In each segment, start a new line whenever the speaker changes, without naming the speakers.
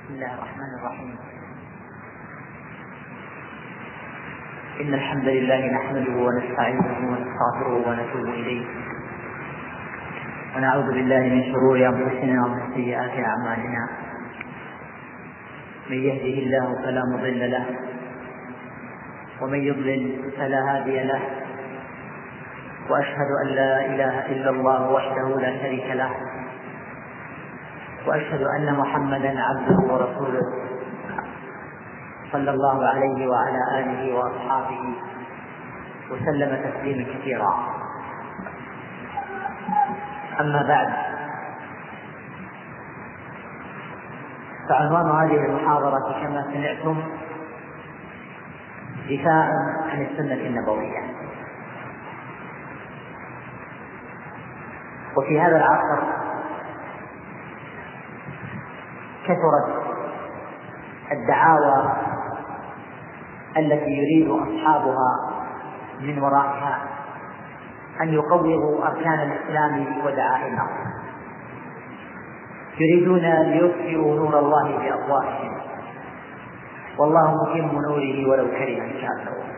بسم الله الرحمن الرحيم. إن الحمد لله نحمده ونستعينه ونستغفره ونتوب إليه، ونعوذ بالله من شرور أنفسنا ومن سيئات أعمالنا. من يهده الله فلا مضل له، ومن يضلل فلا هادي له، وأشهد أن لا إله إلا الله وحده لا شريك له، وأشهد أن محمدا عبده ورسوله صلى الله عليه وعلى آله وأصحابه وسلم تسليما كثيرا. أما بعد، فعنوان هذه المحاضرة كما سمعتم دفاع عن السنة النبوية. وفي هذا العصر كثرت الدعاوى التي يريد أصحابها من ورائها أن يقوضوا أركان الإسلام ودعائمه، يريدون ليطفئوا نور الله بأفواههم، والله متم نوره ولو كره الكافرون.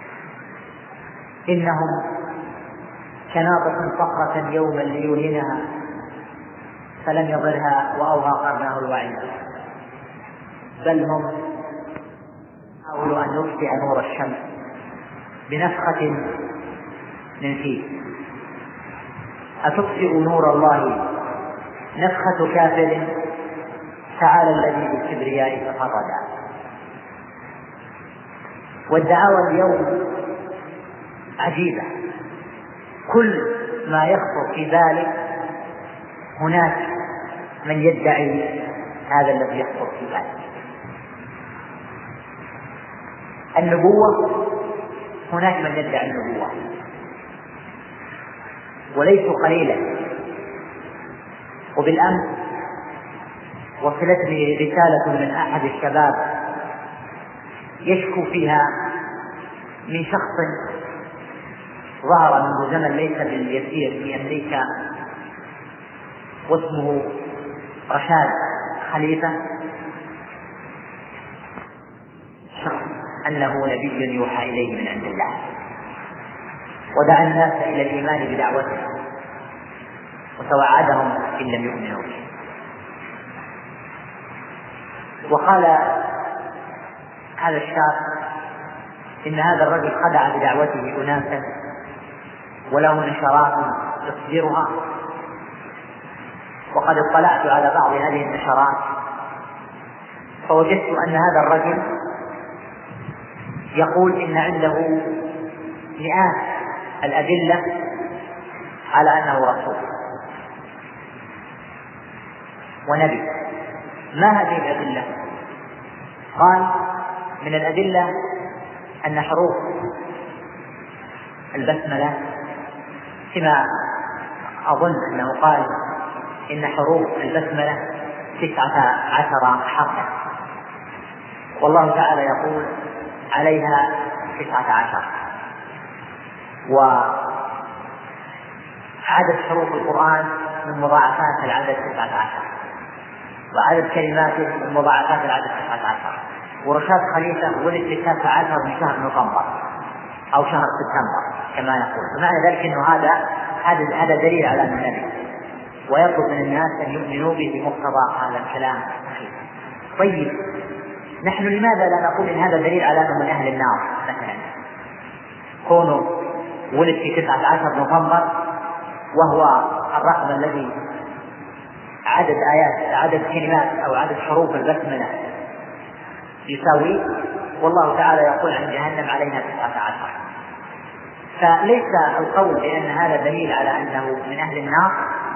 إنهم كناطة صخرة يوما ليوهنها فلم يضرها وأوهى قرنه الوعيد، بل هم حاولوا أن يطفئ نور الشمس بنفخة من فيه. أتطفئ نور الله نفخة كافر؟ تعالى الذي بالكبرياء تفردا. والدعاوى اليوم عجيبة، كل ما يخطر في ذلك هناك من يدعي هذا الذي يخطر في ذلك. النبوة، هناك من يدعي النبوة وليسوا قليلا. وبالأمس وصلتني رسالة من أحد الشباب يشكو فيها من شخص ظهر منذ زمن ليس باليسير في أمريكا، واسمه رشاد خليفة، شخص أنه نبي يوحى إليه من عند الله، ودعا الناس إلى الإيمان بدعوته وتوعدهم إن لم يؤمنوا به. وقال هذا الشاب إن هذا الرجل خدع بدعوته أناسا وله نشرات يصدرها، وقد اطلعت على بعض هذه النشرات فوجدت أن هذا الرجل يقول إن عنده مئات الأدلة على أنه رسول ونبي. ما هذه الأدلة؟ قال من الأدلة أن حروف البسملة، كما أظن أنه قال إن حروف البسملة 19 حرفا، والله تعالى يقول عليها 19، وعدد حروف القرآن من مضاعفات العدد 19، وعدد كلماته من مضاعفات العدد 19. ورشاد خليفة ولد في 19 من شهر نوفمبر أو شهر سبتمبر كما يقول. فمعنى ذلك أنه هذا دليل على أنه نبي، ويطلب من الناس أن يؤمنوا به بمقتضى هذا الكلام. طيب، نحن لماذا لا نقول إن هذا دليل على أنه من أهل النار مثلا؟ كونه ولد في 19 نوفمبر وهو الرقم الذي عدد كلمات أو عدد حروف البسملة يساوي، والله تعالى يقول عن جهنم عليها 19. فليس القول بأن هذا دليل على أنه من أهل النار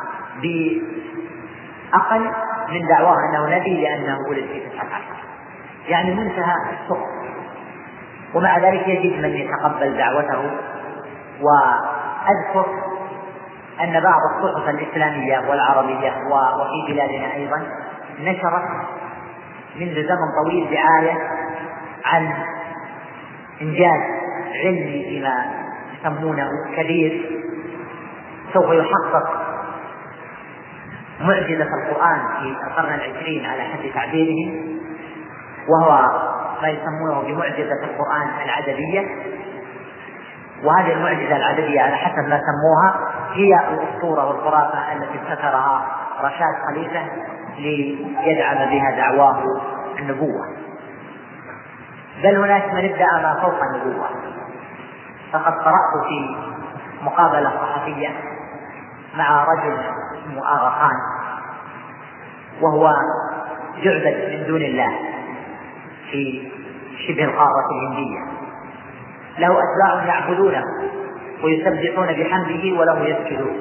بأقل من دعواه أنه نبي لأنه ولد في 19، يعني منتهى السخط. ومع ذلك يجب من يتقبل دعوته. وأذكر أن بعض الصحف الإسلامية والعربية وفي بلادنا أيضا نشرت منذ زمن طويل دعاية عن إنجاز علمي فيما يسمونه كبير سوف يحقق معجزة القرآن في القرن العشرين على حد تعبيرهم، وهو ما يسمونه بمعجزة القرآن العددية. وهذه المعجزة العددية على حسب ما سموها هي الأسطورة والخرافة التي ابتكرها رشاد خليفة ليدعم بها دعواه النبوة. بل هناك من ادعى ما فوق النبوة. فقد قرأت في مقابلة صحفية مع رجل اسمه آغا خان، وهو يعبد من دون الله في شبه القارة الهندية، له أتباع يعبدونه ويسبحون بحمده وله يسجدون.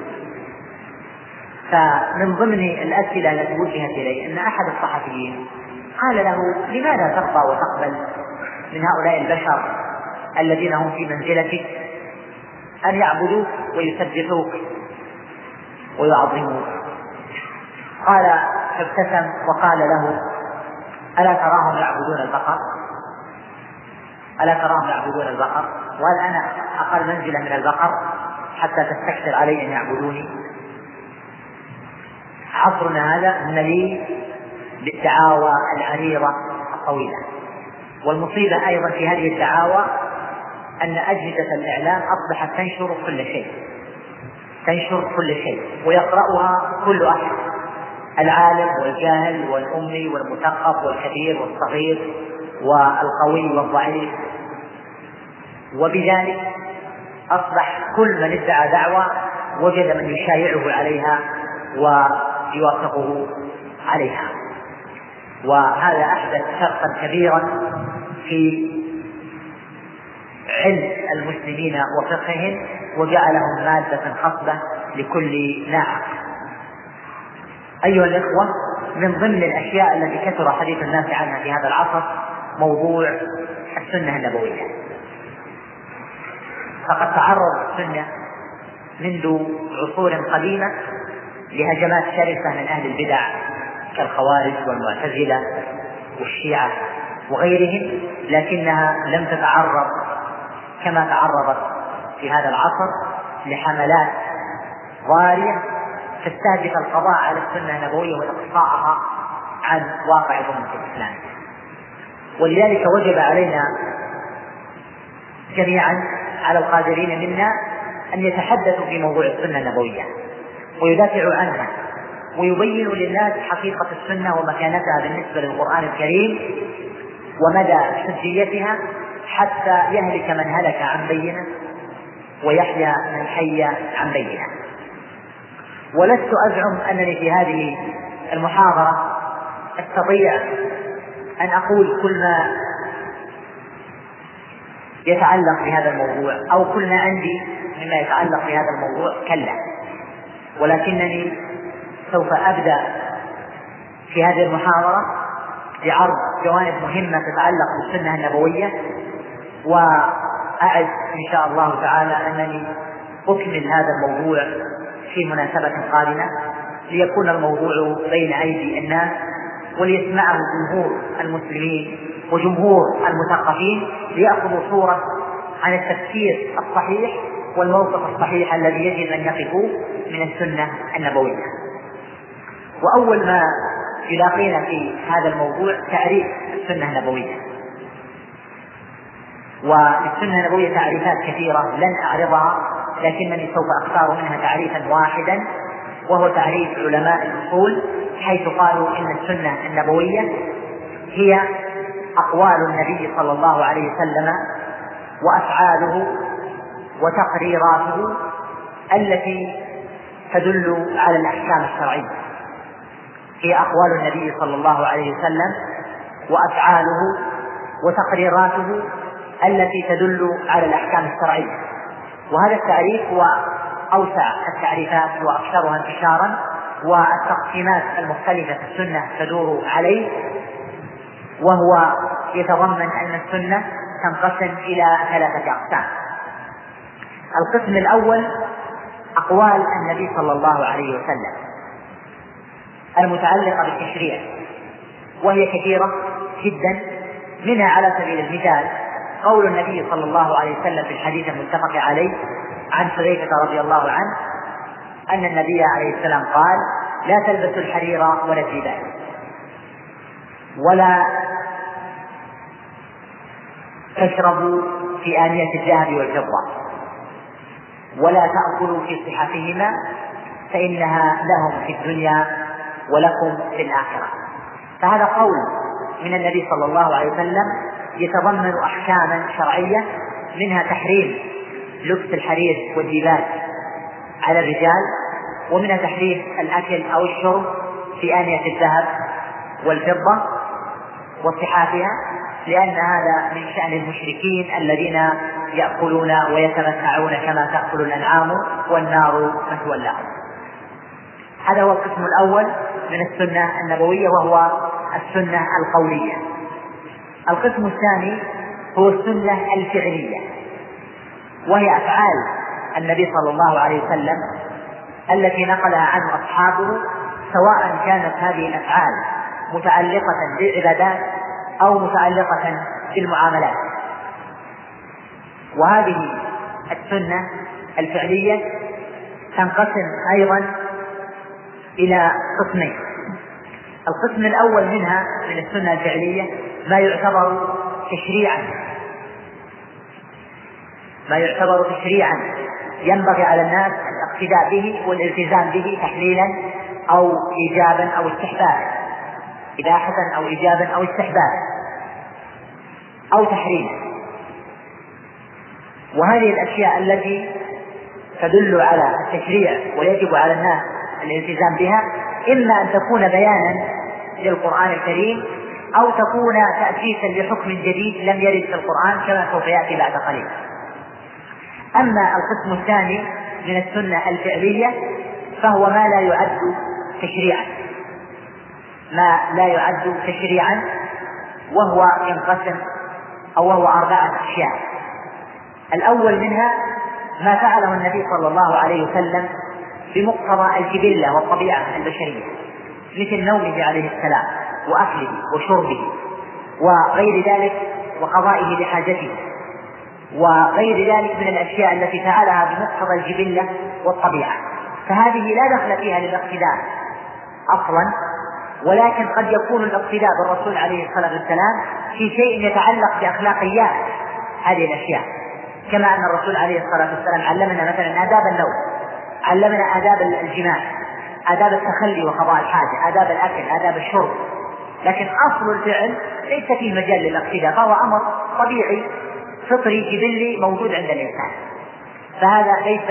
فمن ضمن الأسئلة التي وجهت إليه أن أحد الصحفيين قال له: لماذا ترضى وتقبل من هؤلاء البشر الذين هم في منزلتك أن يعبدوك ويسبحوك ويعظموك؟ قال فابتسم وقال له: ألا تراهم يعبدون البقر؟ ألا تراهم يعبدون البقر؟ وهل أنا أقل منزلة من البقر حتى تستكثر علي أن يعبدوني؟ عصرنا هذا مليء بالدعاوى العريضة الطويلة. والمصيبة أيضا في هذه الدعاوى أن أجهزة الإعلام أصبحت تنشر كل شيء ويقرأها كل أحد، العالم والجاهل والأمي والمثقف والكبير والصغير والقوي والضعيف. وبذلك أصبح كل من ادعى دعوة وجد من يشايعه عليها ويوافقه عليها. وهذا أحدث شرقا كبيرا في علم المسلمين وفقههم، وجعلهم مادة خصبة لكل ناعق. أيها الإخوة، من ضمن الأشياء التي كثر حديث الناس عنها في هذا العصر موضوع السنة النبوية. فقد تعرض السنة منذ عصور قديمة لهجمات شرسة من أهل البدع كالخوارج والمعتزلة والشيعة وغيرهم، لكنها لم تتعرض كما تعرضت في هذا العصر لحملات ضارية تستهدف القضاء على السنة النبوية وإقصاءها عن واقع أمة الإسلام. ولذلك وجب علينا جميعا، على القادرين منا، أن يتحدثوا في موضوع السنة النبوية ويدافعوا عنها ويبينوا للناس حقيقة السنة ومكانتها بالنسبة للقرآن الكريم ومدى حجيتها، حتى يهلك من هلك عن بينة ويحيى من حي عن بينة. ولست أزعم أنني في هذه المحاضرة أستطيع أن أقول كل ما يتعلق بهذا الموضوع أو كل ما عندي مما يتعلق بهذا الموضوع، كلا. ولكنني سوف أبدأ في هذه المحاضرة بعرض جوانب مهمة تتعلق بالسنة النبوية، وأعد إن شاء الله تعالى أنني أكمل هذا الموضوع في مناسبة قادمة ليكون الموضوع بين أيدي الناس وليسمعه جمهور المسلمين وجمهور المثقفين، ليأخذوا صورة عن التفسير الصحيح والموقف الصحيح الذي يجب أن يقفوا من السنة النبوية. وأول ما يلاقينا في هذا الموضوع تعريف السنة النبوية. وللسنة النبوية تعريفات كثيرة لن أعرضها، لكنني سوف أختار منها تعريفا واحدا، وهو تعريف علماء الأصول، حيث قالوا إن السنة النبوية هي أقوال النبي صلى الله عليه وسلم وأفعاله وتقريراته التي تدل على الأحكام الشرعية. هي أقوال النبي صلى الله عليه وسلم وأفعاله وتقريراته التي تدل على الأحكام الشرعية. وهذا التعريف هو أوسع التعريفات وأكثرها انتشارا، والتقسيمات المختلفة في السنة تدور عليه، وهو يتضمن أن السنة تنقسم إلى 3 أقسام. القسم الأول أقوال النبي صلى الله عليه وسلم المتعلقة بالتشريع، وهي كثيرة جدا. منها على سبيل المثال قول النبي صلى الله عليه وسلم في الحديث المتفق عليه عن حذيفة رضي الله عنه أن النبي عليه السلام قال: لا تلبسوا الحرير ولا الديباج، ولا تشربوا في آنية الذهب والفضة، ولا تأكلوا في صحفهما فإنها لهم في الدنيا ولكم في الآخرة. فهذا قول من النبي صلى الله عليه وسلم يتضمن أحكاما شرعية، منها تحريم لبس الحرير والديباج على الرجال، ومنها تحريم الأكل أو الشرب في آنية الذهب والفضة وصحافها، لأن هذا من شأن المشركين الذين يأكلون ويتمتعون كما تأكل الأنعام والنار مثوى لهم. هذا هو القسم الأول من السنة النبوية، وهو السنة القولية. القسم الثاني هو السنة الفعلية، وهي أفعال النبي صلى الله عليه وسلم التي نقلها عنه أصحابه، سواء كانت هذه الأفعال متعلقة بالعبادات أو متعلقة بالمعاملات. وهذه السنة الفعلية تنقسم أيضا إلى قسمين. القسم الأول منها من السنة الفعلية ما يعتبر تشريعا ينبغي على الناس الاقتداء به والالتزام به تحليلا أو إيجابا أو استحبابا، إباحة أو إيجابا أو استحبابا أو تحريما. وهذه الأشياء التي تدل على التشريع ويجب على الناس الالتزام بها، إما أن تكون بيانا للقرآن الكريم أو تكون تأسيسا لحكم جديد لم يرد في القرآن كما سوف يأتي بعد قليل. أما القسم الثاني من السنة الفعلية فهو ما لا يعد تشريعا، وهو ينقسم وهو 4 أشياء. الأول منها ما فعله النبي صلى الله عليه وسلم بمقتضى الجبلة والطبيعة البشرية، مثل نومه عليه السلام وأكله وشربه وغير ذلك، وقضائه لحاجته وغير ذلك من الأشياء التي فعلها بمقتضى الجبلة والطبيعة، فهذه لا دخل فيها للاقتداء أصلا، ولكن قد يكون الاقتداء بالرسول عليه الصلاة والسلام في شيء يتعلق بأخلاقيات هذه الأشياء، كما أن الرسول عليه الصلاة والسلام علمنا مثلا آداب النوم، علمنا آداب الجماع، آداب التخلي وقضاء الحاجة، آداب الأكل، آداب الشرب، لكن أصل الفعل ليس فيه مجال للاقتداء، فهو أمر طبيعي فطري جبلي موجود عند الإنسان، فهذا ليس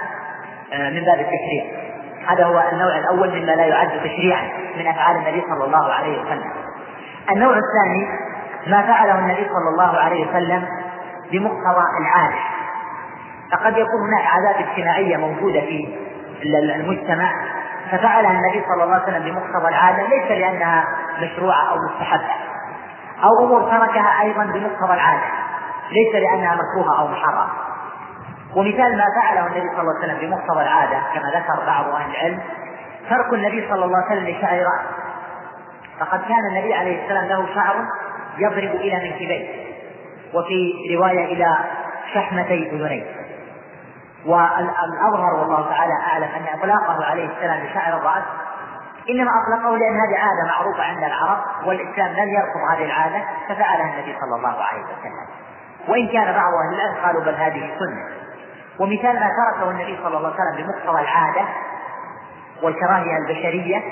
من باب التشريع. هذا هو النوع الأول مما لا يعد تشريعا من أفعال النبي صلى الله عليه وسلم. النوع الثاني ما فعله النبي صلى الله عليه وسلم بمقتضى العادة، فقد يكون هناك عادات اجتماعية موجودة في المجتمع ففعلها النبي صلى الله عليه وسلم بمقتضى العادة، ليس لأنها مشروعة أو مستحبة، أو أمور تركها أيضا بمقتضى العادة ليس لأنها مكروهة أو محرمة. ومثال ما فعله النبي صلى الله عليه وسلم بمقتضى العادة كما ذكر بعض أهل العلم ترك النبي صلى الله عليه وسلم لشعر رأسه، فقد كان النبي عليه السلام له شعر يضرب إلى منكبيه، وفي رواية إلى شحمتي أذنيه. والأظهر والله تعالى أعلم أن إطلاقه عليه السلام لشعر الرأس إنما أطلقه لأن هذه عادة معروفة عند العرب، والإسلام لم يرفض هذه العادة ففعلها النبي صلى الله عليه وسلم، وإن كان بعض أهل العلم قالوا بل هذه سنة. ومثال ما تركه النبي صلى الله عليه وسلم بمقتضى العادة والكراهية البشرية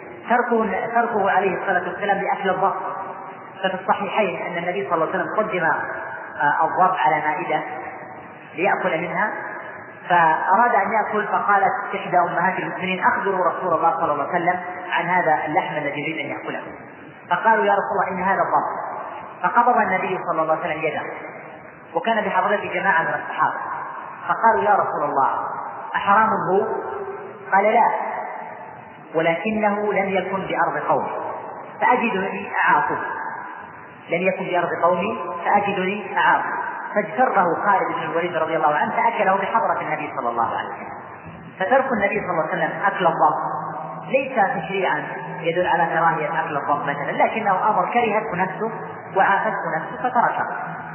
تركه عليه الصلاة والسلام لأكل الضب. ففي الصحيحين أن النبي صلى الله عليه وسلم قدم الضب على مائدة ليأكل منها، فأراد أن يأكل، فقالت إحدى أمهات المؤمنين أخبروا رسول الله صلى الله عليه وسلم عن هذا اللحم الذي يريد أن يأكله، فقالوا يا رسول الله إن هذا الضب، فقبض النبي صلى الله عليه وسلم يده، وكان بحضرته جماعة من الصحابة، فقالوا يا رسول الله أحرام هو؟ قال لا، ولكنه لم يكن بأرض قومي فأجدني أعاقه، لم يكن بأرض قومي فأجدني أعاقه، فاجتره خالد بن الوليد رضي الله عنه فأكله بحضرة النبي صلى الله عليه وسلم. فترك النبي صلى الله عليه وسلم أكل الضب ليس تشريعا يدل على كراهية أكل الضب مثلا، لكنه أمر كرهته نفسه وعافته نفسه فتركه.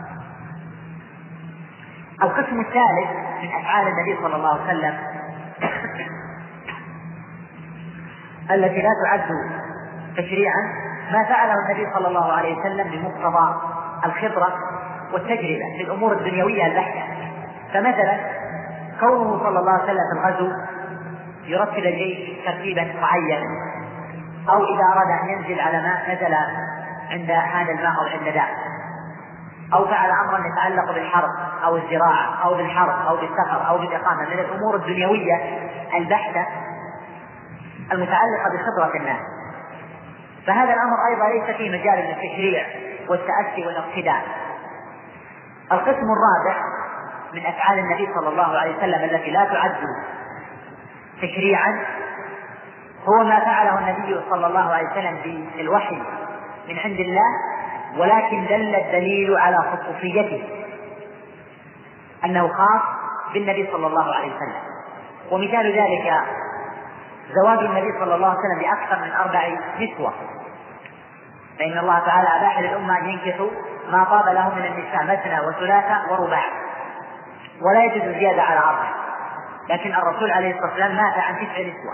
القسم الثالث من أفعال النبي صلى الله عليه وسلم التي لا تعد تشريعا ما فعله النبي صلى الله عليه وسلم بمقتضى الخبرة والتجربة في الأمور الدنيوية البحتة. فمثلا كونه صلى الله عليه وسلم في الغزو يرتب الجيش ترتيبا معينا، أو إذا أراد أن ينزل على ماء نزل عند هذا الماء أو عند ذاك، أو فعل أمرا يتعلق بالحرب أو الزراعة أو بالحرب أو بالسفر أو بالإقامة من الأمور الدنيوية البحتة المتعلقة بخبرة الناس، فهذا الأمر أيضا ليس فيه مجال للتشريع والتأسي والاقتداء. القسم الرابع من أفعال النبي صلى الله عليه وسلم التي لا تعد تشريعا هو ما فعله النبي صلى الله عليه وسلم بالوحي من عند الله، ولكن دل الدليل على خصوصيته أنه خاص بالنبي صلى الله عليه وسلم. ومثال ذلك زواج النبي صلى الله عليه وسلم بأكثر من 4 نسوة، فإن الله تعالى أباح للأمة أن ينكحوا ما طاب لهم من النساء مثنى وثلاثة ورباع، ولا يجوز الزيادة على 4، لكن الرسول عليه الصلاة والسلام مات عن 9 نسوة،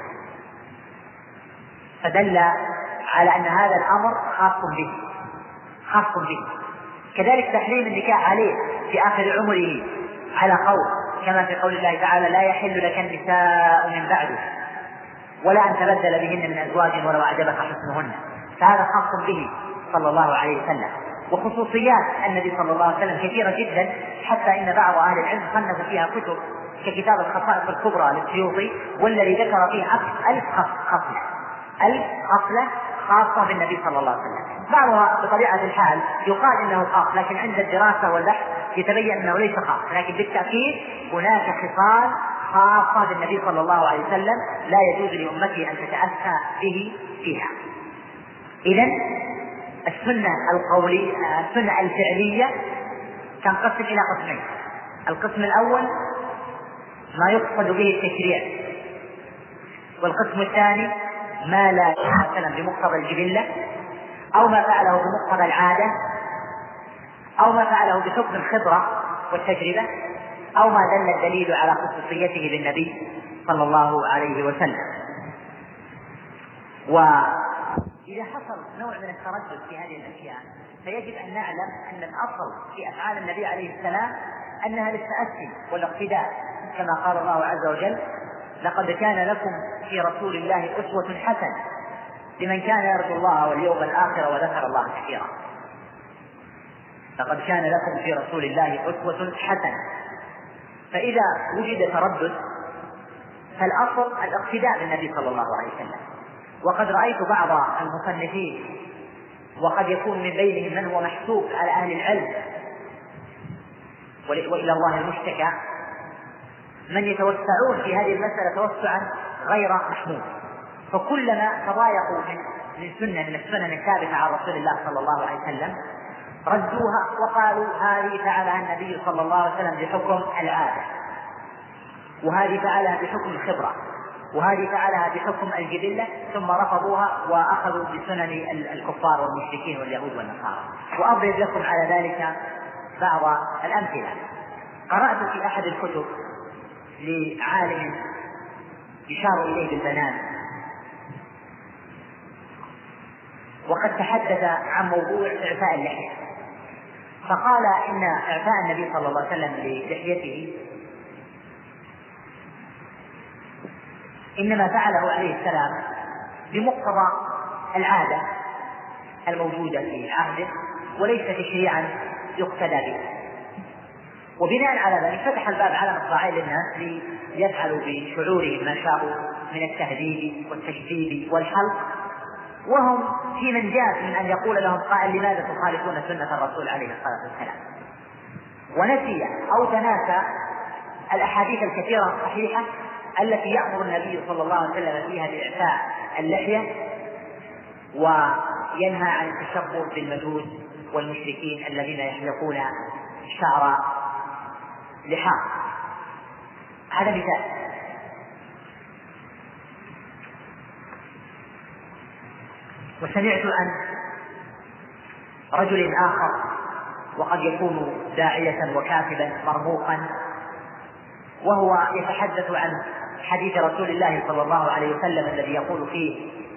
فدل على أن هذا الأمر خاص به. كذلك تحريم النكاح عليه في آخر عمره على قول، كما في قول الله تعالى: لا يحل لك النساء من بعده ولا أن تبدل بهن من أزواج ولو أعجبك حسنهن، فهذا خاص به صلى الله عليه وسلم. وخصوصيات النبي صلى الله عليه وسلم كثيرة جدا، حتى إن بعض أهل العلم صنفوا فيها كتب ككتاب الخصائص الكبرى للسيوطي، والذي ذكر فيه 1000 خصلة خاصة بالنبي صلى الله عليه وسلم. بعضها بطبيعة الحال يقال إنه خاص، لكن عند الدراسة والبحث يتبين أنه ليس خاص، لكن بالتأكيد هناك خصال خاصة بالنبي صلى الله عليه وسلم لا يجوز لأمته أن تتأسى به فيها. إذن السنة الفعلية تنقسم إلى قسمين: القسم الأول ما يقصد به التشريع، والقسم الثاني ما لا مثلا بمقتضى الجبلة، أو ما فعله بمقتضى العادة، أو ما فعله بحكم الخبرة والتجربة، أو ما دل الدليل على خصوصيته بالنبي صلى الله عليه وسلم. وإذا حصل نوع من التردد في هذه الأشياء فيجب أن نعلم أن الأصل في أفعال النبي عليه السلام أنها للتأسي والاقتداء، كما قال الله عز وجل: لقد كان لكم في رسول الله أسوة حسنة لمن كان يرجو الله واليوم الآخر وذكر الله كثيرا. لقد كان لكم في رسول الله أسوة حسنة. فإذا وجد تردد فالأصل الاقتداء بالنبي صلى الله عليه وسلم. وقد رأيت بعض المصنفين، وقد يكون من بينهم من هو محسوب على أهل العلم وإلى الله المشتكى، من يتوسعون في هذه المسألة توسعا غير محمود، فكلما تضايقوا من السنن الثابتة عن رسول الله صلى الله عليه وسلم ردوها وقالوا: هذه فعلها النبي صلى الله عليه وسلم بحكم العادة، وهذه فعلها بحكم الخبرة، وهذه فعلها بحكم الجبلة، ثم رفضوها وأخذوا بسنن الكفار والمشركين واليهود والنصارى. وأضرب لكم على ذلك بعض الأمثلة. قرأت في أحد الكتب لعالم يشار إليه بالبنان، وقد تحدث عن موضوع إعفاء اللحية، فقال إن إعفاء النبي صلى الله عليه وسلم للحيته إنما فعله عليه السلام بمقتضى العادة الموجودة في عهده، وليس تشريعا يقتدى به. وبناء على ذلك فتح الباب على مصراعين للناس ليفعلوا بشعورهم ما شاءوا من التهذيب والتشديد والحلق، وهم في منجاة من أن يقول لهم قائل: لماذا تخالفون سنة الرسول عليه الصلاة والسلام؟ ونسي أو تناسى الأحاديث الكثيرة الصحيحة التي يأمر النبي صلى الله عليه وسلم فيها بإعفاء اللحية، وينهى عن التشبه بالمجوس والمشركين الذين يحلقون شعر لحاء. هذا مثال. وسمعت عن رجل آخر، وقد يكون داعية وكاتبا مرموقا، وهو يتحدث عن حديث رسول الله صلى الله عليه وسلم الذي يقول فيه: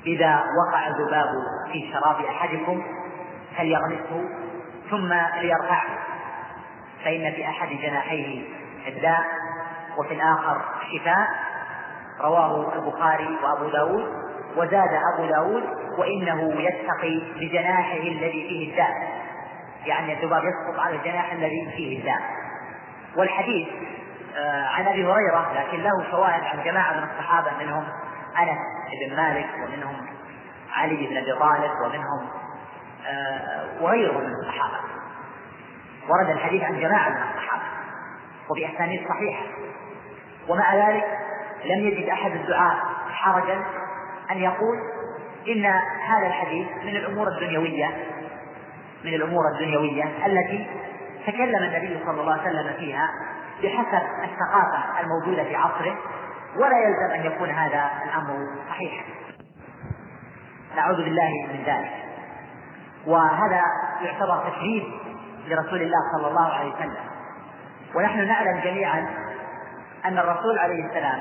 إذا وقع الذباب في شراب أحدكم فليغمسه ثم ليرفعه، فإن في أحد جناحيه الداء وفي الآخر شفاء. رواه البخاري وأبو داود. وزاد أبو داود: وإنه يتقي بجناحه الذي فيه الداء، يعني الذباب يسقط على الجناح الذي فيه الداء. والحديث عن أبي هريرة لكن له شواهد عن جماعة من الصحابة، منهم أنس بن مالك، ومنهم علي بن أبي طالب، ومنهم وغيرهم من الصحابة. ورد الحديث عن جماعة من الصحابة وبأسانيد صحيحة، ومع ذلك لم يجد أحد الدعاة حرجا أن يقول إن هذا الحديث من الأمور الدنيوية التي تكلم النبي صلى الله عليه وسلم فيها بحسب الثقافة الموجودة في عصره، ولا يلزم أن يكون هذا الأمر صحيحا. نعوذ بالله من ذلك. وهذا يعتبر تشريف لرسول الله صلى الله عليه وسلم. ونحن نعلم جميعا أن الرسول عليه السلام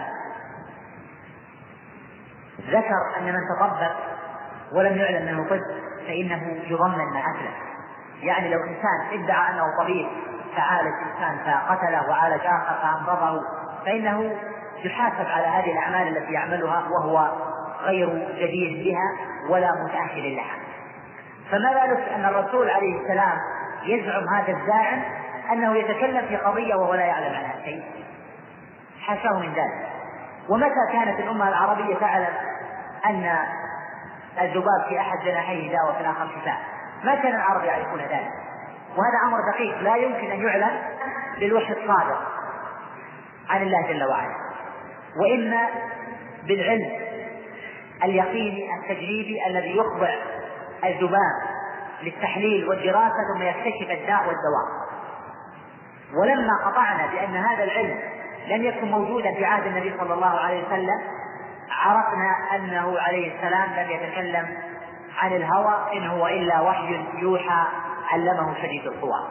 ذكر أن من تطبب ولم يعلم أنه طب فإنه يضمن ما أسلف. يعني لو إنسان ادعى أنه طبيب فعالج إنسان فقتله وعالج آخر فأمرضه، فإنه يحاسب على هذه الأعمال التي يعملها وهو غير جدير بها ولا متأهل لها. فما بالك أن الرسول عليه السلام يزعم هذا الزاعم أنه يتكلم في قضية وهو لا يعلم عنها شيء؟ حاشاه من ذلك. ومتى كانت الأمة العربية تعلم أن الذباب في أحد جناحيه داء وفي الآخر شفاء؟ ما كان العرب يعرفون ذلك، وهذا أمر دقيق لا يمكن أن يعلم بالوحي الصادق عن الله جل وعلا، وإما بالعلم اليقيني التجريبي الذي يخضع الذباب للتحليل والدراسة ثم يكتشف الداء والدواء. ولما قطعنا بأن هذا العلم لم يكن موجودا في عهد النبي صلى الله عليه وسلم، عرفنا أنه عليه السلام لم يتكلم عن الهوى، إن هو إلا وحي يوحى علمه شديد القوى.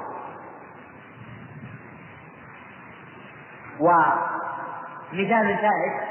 ومثال ثالث: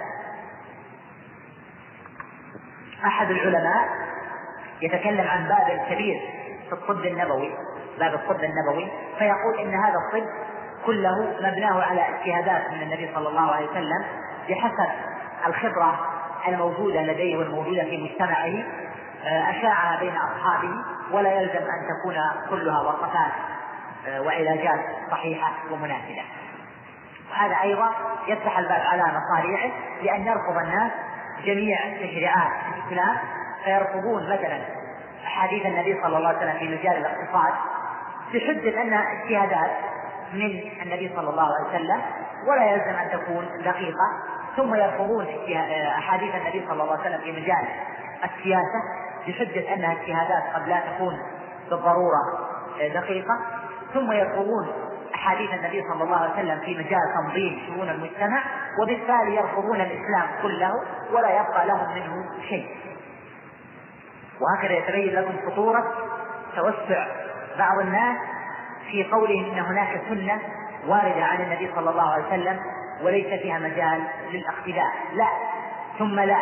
أحد العلماء يتكلم عن باب كبير في الطب النبوي، باب الطب النبوي، فيقول إن هذا الطب كله مبناه على اجتهادات من النبي صلى الله عليه وسلم بحسب الخبرة الموجودة لديه والموجودة في مجتمعه، أشاعها بين أصحابه، ولا يلزم أن تكون كلها وصفات وعلاجات صحيحة ومناسبة. وهذا أيضا يفتح الباب على مصاريعه، لأن يرفض الناس جميع تشريعات الإسلام، فيرفضون مثلا أحاديث النبي صلى الله عليه وسلم في مجال الاقتصاد بحجة أنها اجتهادات من النبي صلى الله عليه وسلم ولا يلزم أن تكون دقيقة، ثم يرفضون أحاديث النبي صلى الله عليه وسلم في مجال السياسة بحجة أنها اجتهادات قد لا تكون بالضرورة دقيقة، ثم يرفضون أحاديث النبي صلى الله عليه وسلم في مجال تنظيم شؤون المجتمع، وبالتالي يرفضون الإسلام كله ولا يبقى لهم منه شيء. وهكذا يتبين لكم خطورة توسع بعض الناس في قولهم إن هناك سنة واردة عن النبي صلى الله عليه وسلم وليس فيها مجال للاقتداء. لا، ثم لا.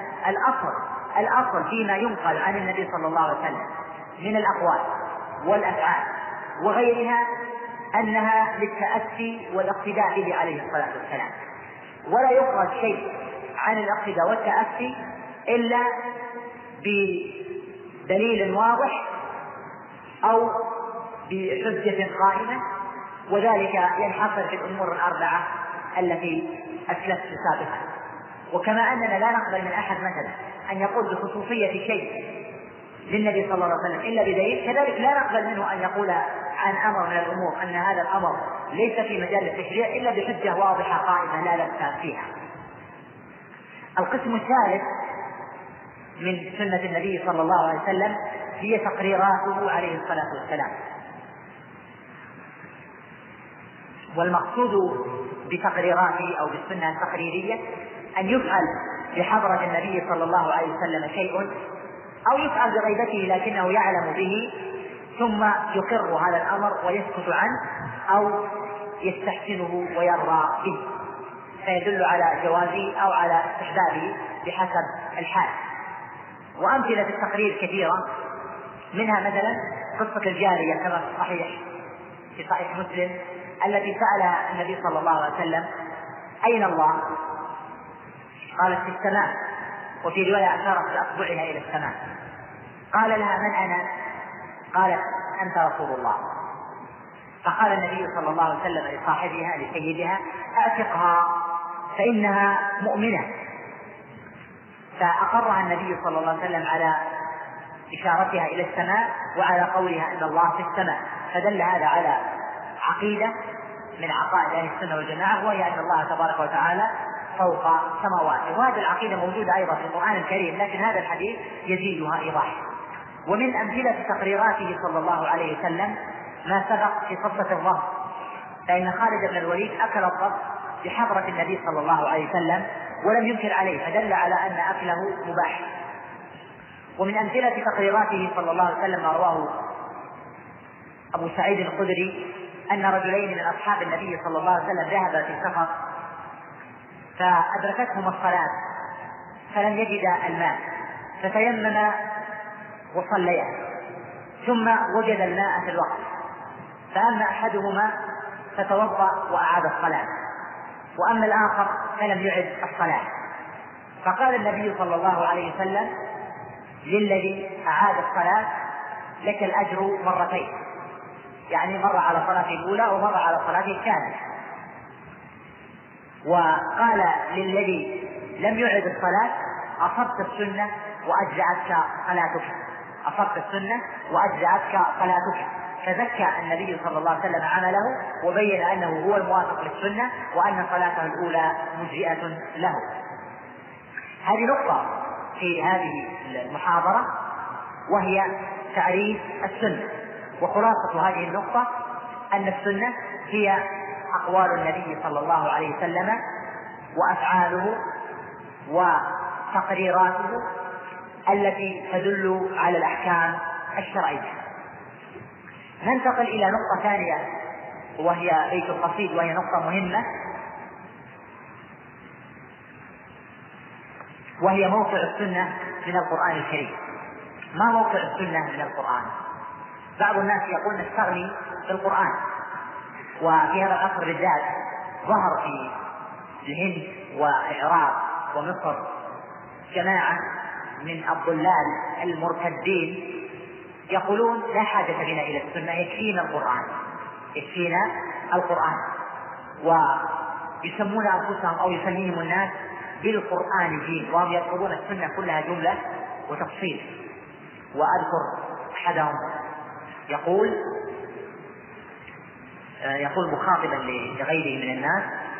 الأصل فيما ينقل عن النبي صلى الله عليه وسلم من الأقوال والأفعال وغيرها أنها للتأسي والاقتداء به عليه الصلاة والسلام، ولا يخرج شيء عن الاقتداء والتأسي إلا بدليل واضح أو بحجة قائمة، وذلك ينحصر في الأمور الأربعة التي أسلفت سابقا. وكما أننا لا نقبل من أحد مثلا أن يقول بخصوصية شيء للنبي صلى الله عليه وسلم إلا بدليل، كذلك لا نقبل منه أن يقول عن أمر من الأمور أن هذا الأمر ليس في مجال التشريع إلا بحجة واضحة قائمة لا لبس فيها. القسم الثالث من سنة النبي صلى الله عليه وسلم هي تقريراته عليه الصلاة والسلام. والمقصود بتقريراته أو بالسنة التقريرية أن يفعل بحضرة النبي صلى الله عليه وسلم شيء، أو يفعل بغيبته لكنه يعلم به ثم يقر هذا الأمر ويسكت عنه أو يستحسنه ويرضى به، فيدل على جوازه أو على استحبابه بحسب الحال. وأمثلة التقرير كثيرة، منها مثلا قصة الجارية كما في صحيح مسلم التي سألها النبي صلى الله عليه وسلم أين الله؟ قالت في السماء، وفي رواية أشارت بأصبعها إلى السماء. قال لها من أنا؟ قالت أنت رسول الله. فقال النبي صلى الله عليه وسلم لصاحبها لسيدها أعتقها فإنها مؤمنة. فأقرها النبي صلى الله عليه وسلم على إشارتها إلى السماء وعلى قولها أن الله في السماء، فدل هذا على عقيدة من عقائد أهل السنة والجماعة، وهي أن الله تبارك وتعالى فوق سماواته. وهذه العقيدة موجودة أيضا في القرآن الكريم، لكن هذا الحديث يزيدها إيضاحا. ومن أمثلة تقريراته صلى الله عليه وسلم ما سبق في قصة الضب، فإن خالد بن الوليد أكل الضب بحضرة النبي صلى الله عليه وسلم ولم ينكر عليه، فدل على أن أكله مباح. ومن أمثلة تقريراته صلى الله عليه وسلم ما رواه أبو سعيد الخدري أن رجلين من أصحاب النبي صلى الله عليه وسلم ذهبا في سفر فأدركتهم الصلاة فلم يجدا الماء فتيمما وصليا، ثم وجد الماء في الوقت، فأما أحدهما فتوضأ وأعاد الصلاة، وأما الآخر فلم يعد الصلاة. فقال النبي صلى الله عليه وسلم للذي أعاد الصلاة لك الأجر مرتين، يعني مرة على صلاته الأولى ومرة على صلاته الثانية. وقال للذي لم يعد الصلاة أصبت السنة وأجزأتك صلاتك، أصبت السنة وأجزأتك صلاتك. فزكى النبي صلى الله عليه وسلم عمله وبين أنه هو الموافق للسنة وأن صلاته الأولى مجزئة له. هذه نقطة في هذه المحاضرة وهي تعريف السنة. وخلاصة هذه النقطة أن السنة هي أقوال النبي صلى الله عليه وسلم وأفعاله وتقريراته التي تدل على الأحكام الشرعية. ننتقل إلى نقطة ثانية وهي بيت القصيد، وهي نقطة مهمة، وهي موقع السنة من القرآن الكريم. ما موقع السنة من القرآن؟ بعض الناس يقول نستغني بالقرآن، وفي هذا العصر بالذات ظهر في الهند والعراق ومصر جماعة من الضلال المرتدين يقولون لا حاجة بنا إلى السنة، يكفينا القرآن، يكفينا القرآن، ويسمون أنفسهم أو يسميهم الناس بالقرآن دين، وهم يطلبون السنة كلها جملة وتفصيل. وأذكر أحدهم يقول مخاطبا لغيره من الناس: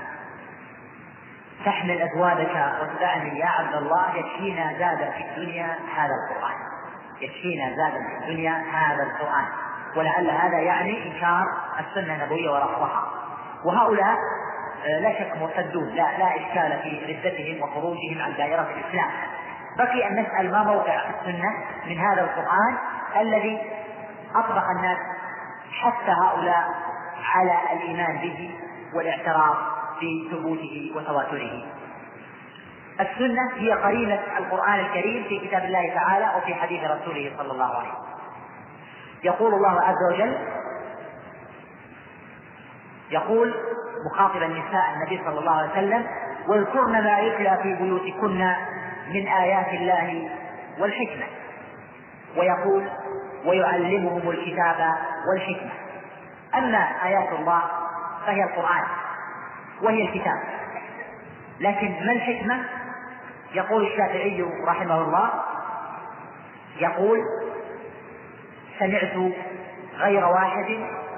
تحمل أزواجك واتبعني يا عبد الله، يكفينا زادا في الدنيا هذا القرآن، يكفينا زادا في الدنيا هذا القرآن. ولعل هذا يعني إنكار السنة النبوية ورفضها. وهؤلاء لا شك مرتدون، لا إشكال في ردتهم وخروجهم عن دائرة الإسلام. بقي أن نسأل ما موقع السنة من هذا القرآن الذي أطبق الناس حتى هؤلاء على الإيمان به والاعتراف بثبوته وتواتره. السنة هي قرينة القرآن الكريم في كتاب الله تعالى وفي حديث رسوله صلى الله عليه وسلم. يقول الله عز وجل، يقول مخاطبا النساء النبي صلى الله عليه وسلم: واذكرن ما يتلى في بيوتكن من آيات الله والحكمة. ويقول: ويعلمهم الكتاب والحكمة. أما آيات الله فهي القرآن وهي الكتاب. لكن ما الحكمة؟ يقول الشافعي رحمه الله، يقول: سمعت غير واحد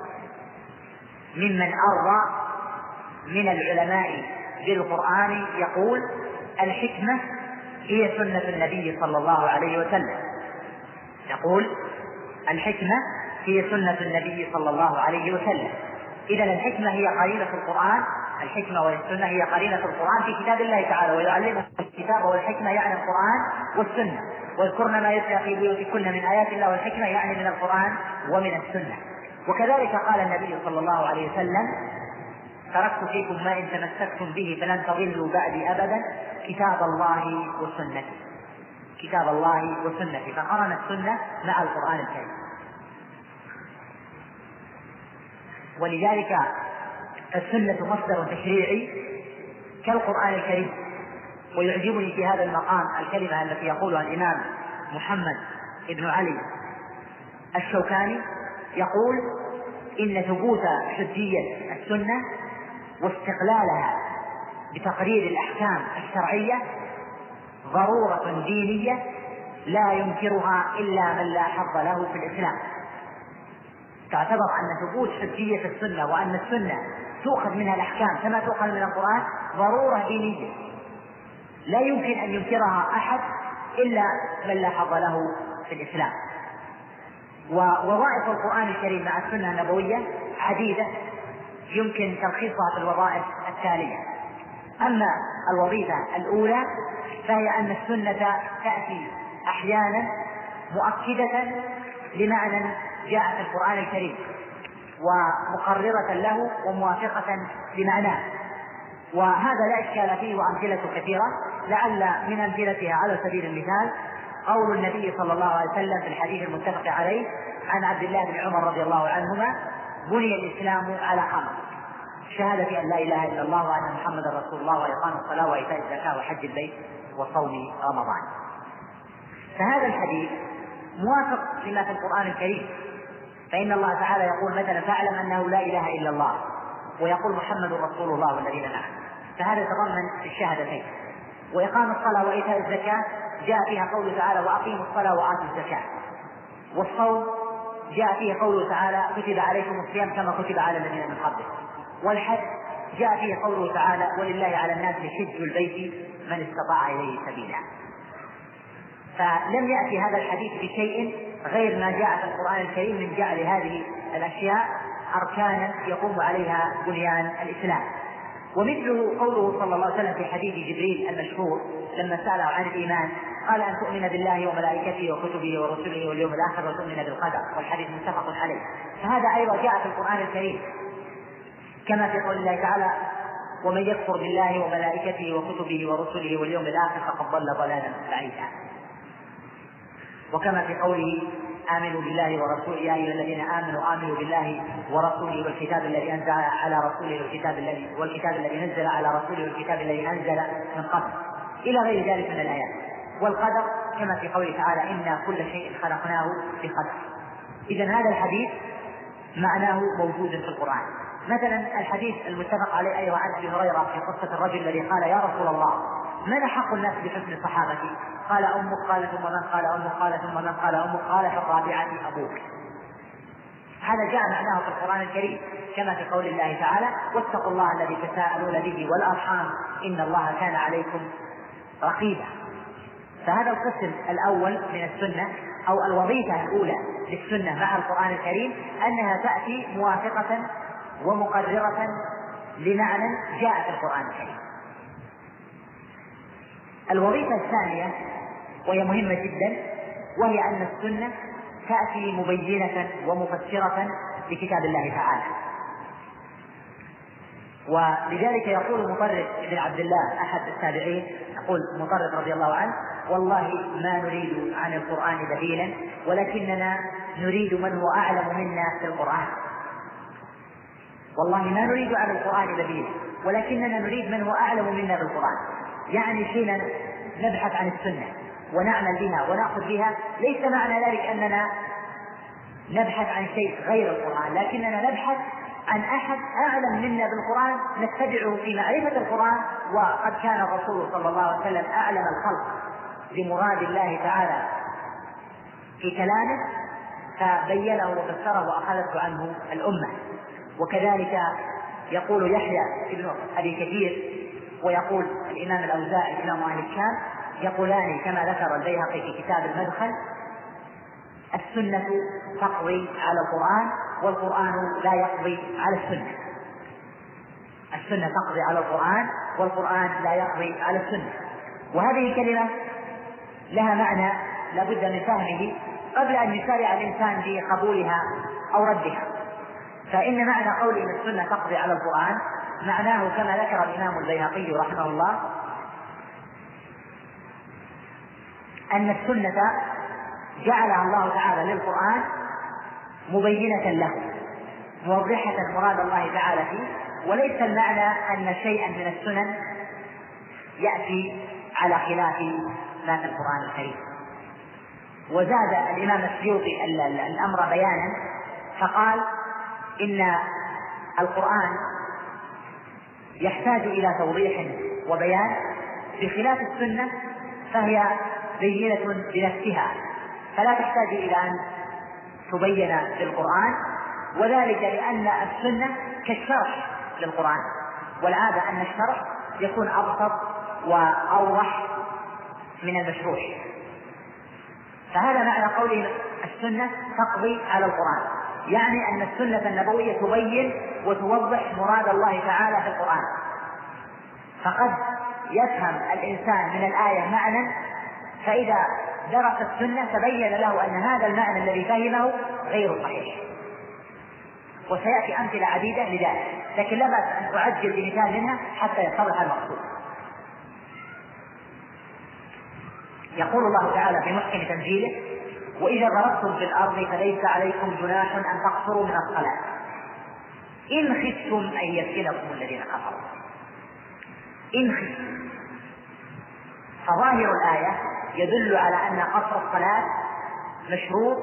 ممن أرضى من العلماء بالقرآن يقول: الحكمة هي سنة النبي صلى الله عليه وسلم. يقول: الحكمة هي سنة النبي صلى الله عليه وسلم. إذن الحكمة هي قرينة القرآن، الحكمة والسنة هي قرينة القرآن في كتاب الله تعالى. ويعلمهم الكتاب والحكمة يعني القرآن والسنة. واذكرن ما يتلى في بيوتكن من آيات الله والحكمة يعني من القرآن ومن السنة. وكذلك قال النبي صلى الله عليه وسلم: تركت فيكم ما إن تمسكتم به فلن تضلوا بعدي أبدا، كتاب الله وسنتي. كتاب الله وسنته، فقرن السنة مع القرآن الكريم. ولذلك السنة مصدر تشريعي كالقرآن الكريم. ويعجبني في هذا المقام الكلمة التي يقولها الإمام محمد بن علي الشوكاني، يقول: إن ثبوت حجية السنة واستقلالها بتقرير الأحكام الشرعية ضرورة دينية لا ينكرها إلا من لا حظ له في الإسلام. تعتبر أن ثبوت حجية السنة وأن السنة تؤخذ منها الأحكام كما تؤخذ من القرآن ضرورة دينية لا يمكن أن ينكرها أحد إلا من لا حظ له في الإسلام. ووظائف القرآن الكريم مع السنة النبوية عديدة يمكن تلخيصها في الوظائف التالية. أما الوظيفة الأولى فهي أن السنة تأتي أحيانا مؤكدة لمعنى جاء في القرآن الكريم ومقررة له وموافقة لمعناه، وهذا لا إشكال فيه وأمثلة كثيرة. لعل من أمثلتها على سبيل المثال قول النبي صلى الله عليه وسلم في الحديث المتفق عليه عن عبد الله بن عمر رضي الله عنهما: بني الإسلام على خمس: شهادة أن لا إله إلا الله وأن محمدا رسول الله وإقام الصلاة وإيتاء الزكاة وحج البيت وصوم رمضان. فهذا الحديث موافق لما في القرآن الكريم، فإن الله تعالى يقول مثلا: فاعلم أنه لا إله إلا الله، ويقول محمد رسول الله والذين معه، فهذا يتضمن الشهادتين. وإقام الصلاة وإيتاء الزكاة جاء فيها قوله تعالى: وأقيموا الصلاة وآتوا الزكاة. والصوم جاء فيه قوله تعالى: كتب عليكم الصيام كما كتب على الذين من قبلكم. والحج جاء فيه قوله تعالى: ولله على الناس حج البيت من استطاع إليه سبيلا. فلم يأتي هذا الحديث بشيء غير ما جاء في القرآن الكريم من جعل هذه الأشياء أركانا يقوم عليها بنيان الإسلام. ومثله قوله صلى الله عليه وسلم في حديث جبريل المشهور لما سأله عن الإيمان قال: أن تؤمن بالله وملائكته وكتبه ورسله واليوم الآخر وتؤمن بالقدر، والحديث متفق عليه. فهذا أيضا جاء في القرآن الكريم، كما في قول الله تعالى: ومن يكفر بالله وملائكته وكتبه ورسله واليوم الآخر فقد ضل ضلالا بعيدا. وكما في قوله: آمنوا بالله ورسوله يا أيها الذين آمنوا بالله ورسوله والكتاب الذي أنزل على رسوله والكتاب الذي نزل على رسوله والكتاب الذي أنزل من قبل، إلى غير ذلك من الآيات. والقدر كما في قوله تعالى: إنا كل شيء خلقناه بقدر. إذن هذا الحديث معناه موجود في القرآن. مثلا الحديث المتفق عليه أيضا عن أبي هريرة في قصة الرجل الذي قال: يا رسول الله، من أحق الناس بحسن صحابتي؟ قال: أمك. قال: ثم من؟ قال: أمك. قال: ثم من؟ قال: أمك. قال: في الرابعة أبوك. هذا جاء معناه في القرآن الكريم كما في قول الله تعالى: واتقوا الله الذي تساءلون به والأرحام إن الله كان عليكم رقيبا. فهذا القسم الأول من السنة أو الوظيفة الأولى للسنة مع القرآن الكريم أنها تأتي موافقة ومقررة لمعنى جاء في القرآن الكريم. الوظيفة الثانية وهي مهمة جدا، وهي أن السنة تأتي مبينة ومفسرة لكتاب الله تعالى. ولذلك يقول مطرف بن عبد الله أحد التابعين، يقول مطرف رضي الله عنه: والله ما نريد عن القرآن بديلا ولكننا نريد من هو أعلم منا في القرآن. والله ما نريد عن القرآن بديلا ولكننا نريد من هو أعلم منا بالقرآن. يعني حين نبحث عن السنة ونعمل بها ونأخذ بها ليس معنى ذلك أننا نبحث عن شيء غير القرآن، لكننا نبحث عن أحد أعلم منا بالقرآن نتبعه في معرفة القرآن. وقد كان الرسول صلى الله عليه وسلم أعلم الخلق بمراد الله تعالى في كلامه، فبينه وفسره وأخذته عنه الأمة. وكذلك يقول يحيى ابن أبي كثير ويقول الإمام الأوزاعي إمام أهل الشام، يقولان كما ذكر البيهقي في كتاب المدخل: السنة تقضي على القرآن والقرآن لا يقضي على السنة. السنة تقضي على القرآن والقرآن لا يقضي على السنة. وهذه الكلمة لها معنى لابد من فهمه قبل أن يسارع الإنسان في قبولها أو ردها. فإن معنى قوله إن السنة تقضي على القرآن معناه كما ذكر الإمام البيهقي رحمه الله: أن السنة جعلها الله تعالى للقرآن مبينة له موضحة مراد الله تعالى فيه، وليس المعنى أن شيئا من السنن يأتي على خلاف ما في القرآن الكريم. وزاد الإمام السيوطي الأمر بيانا فقال إن القرآن يحتاج إلى توضيح وبيان بخلاف السنة، فهي بينة بنفسها فلا تحتاج إلى أن تبين للقرآن، وذلك لأن السنة كالشرح للقرآن، والعادة أن الشرح يكون أبسط وأوضح من المشروح. فهذا معنى قوله السنة تقضي على القرآن، يعني أن السنة النبوية تبين وتوضح مراد الله تعالى في القرآن. فقد يفهم الإنسان من الآية معنى، فإذا درس السنة تبين له أن هذا المعنى الذي فهمه غير صحيح، وسيأتي أمثلة عديدة لذلك، لكن لا بأس أن تعجل بمثال منها حتى يتضح المقصود. يقول الله تعالى في محكم تنزيله: وإذا ضربتم في الأرض فليس عليكم جناح أن تقصروا من الصلاة إن خفتم أن يفتنكم الذين كفروا. إن خفتم، فظاهر الآية يدل على أن قصر الصلاة مشروط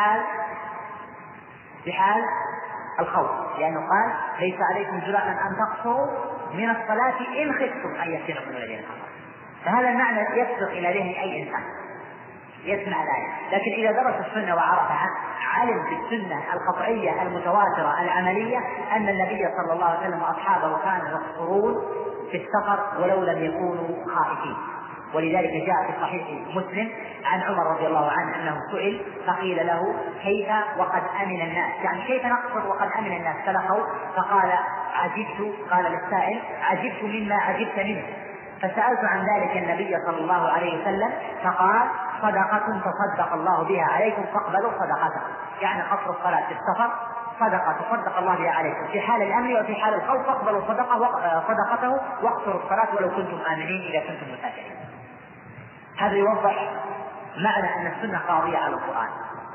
بحال الخوف، لأنه قال: ليس عليكم جناح أن تقصروا من الصلاة إن خفتم أن يفتنكم الذين كفروا. فهذا المعنى يصدق إلى ذهن أي إنسان يسمع الآية، لكن إذا درس السنة وعرفها علم في السنة القطعية المتواترة العملية أن النبي صلى الله عليه وسلم وأصحابه كانوا يقصرون في السفر ولو لم يكونوا خائفين. ولذلك جاء في صحيح مسلم عن عمر رضي الله عنه أنه سئل فقيل له: كيف وقد أمن الناس؟ يعني كيف نقصر وقد أمن الناس؟ فلقوا فقال: عجبت، قال للسائل: عجبت مما عجبت منه. فسألت عن ذلك النبي صلى الله عليه وسلم فقال: صدقة تصدق الله بها عليكم فاقبلوا صدقته. يعني قصر الصلاة في السفر صدقة تصدق الله بها عليكم في حال الأمن وفي حال الخوف، فاقبلوا صدقته واقصروا الصلاة ولو كنتم آمنين إذا كنتم مسافرين. هذا يوضح معنى أن السنة قاضية على القرآن.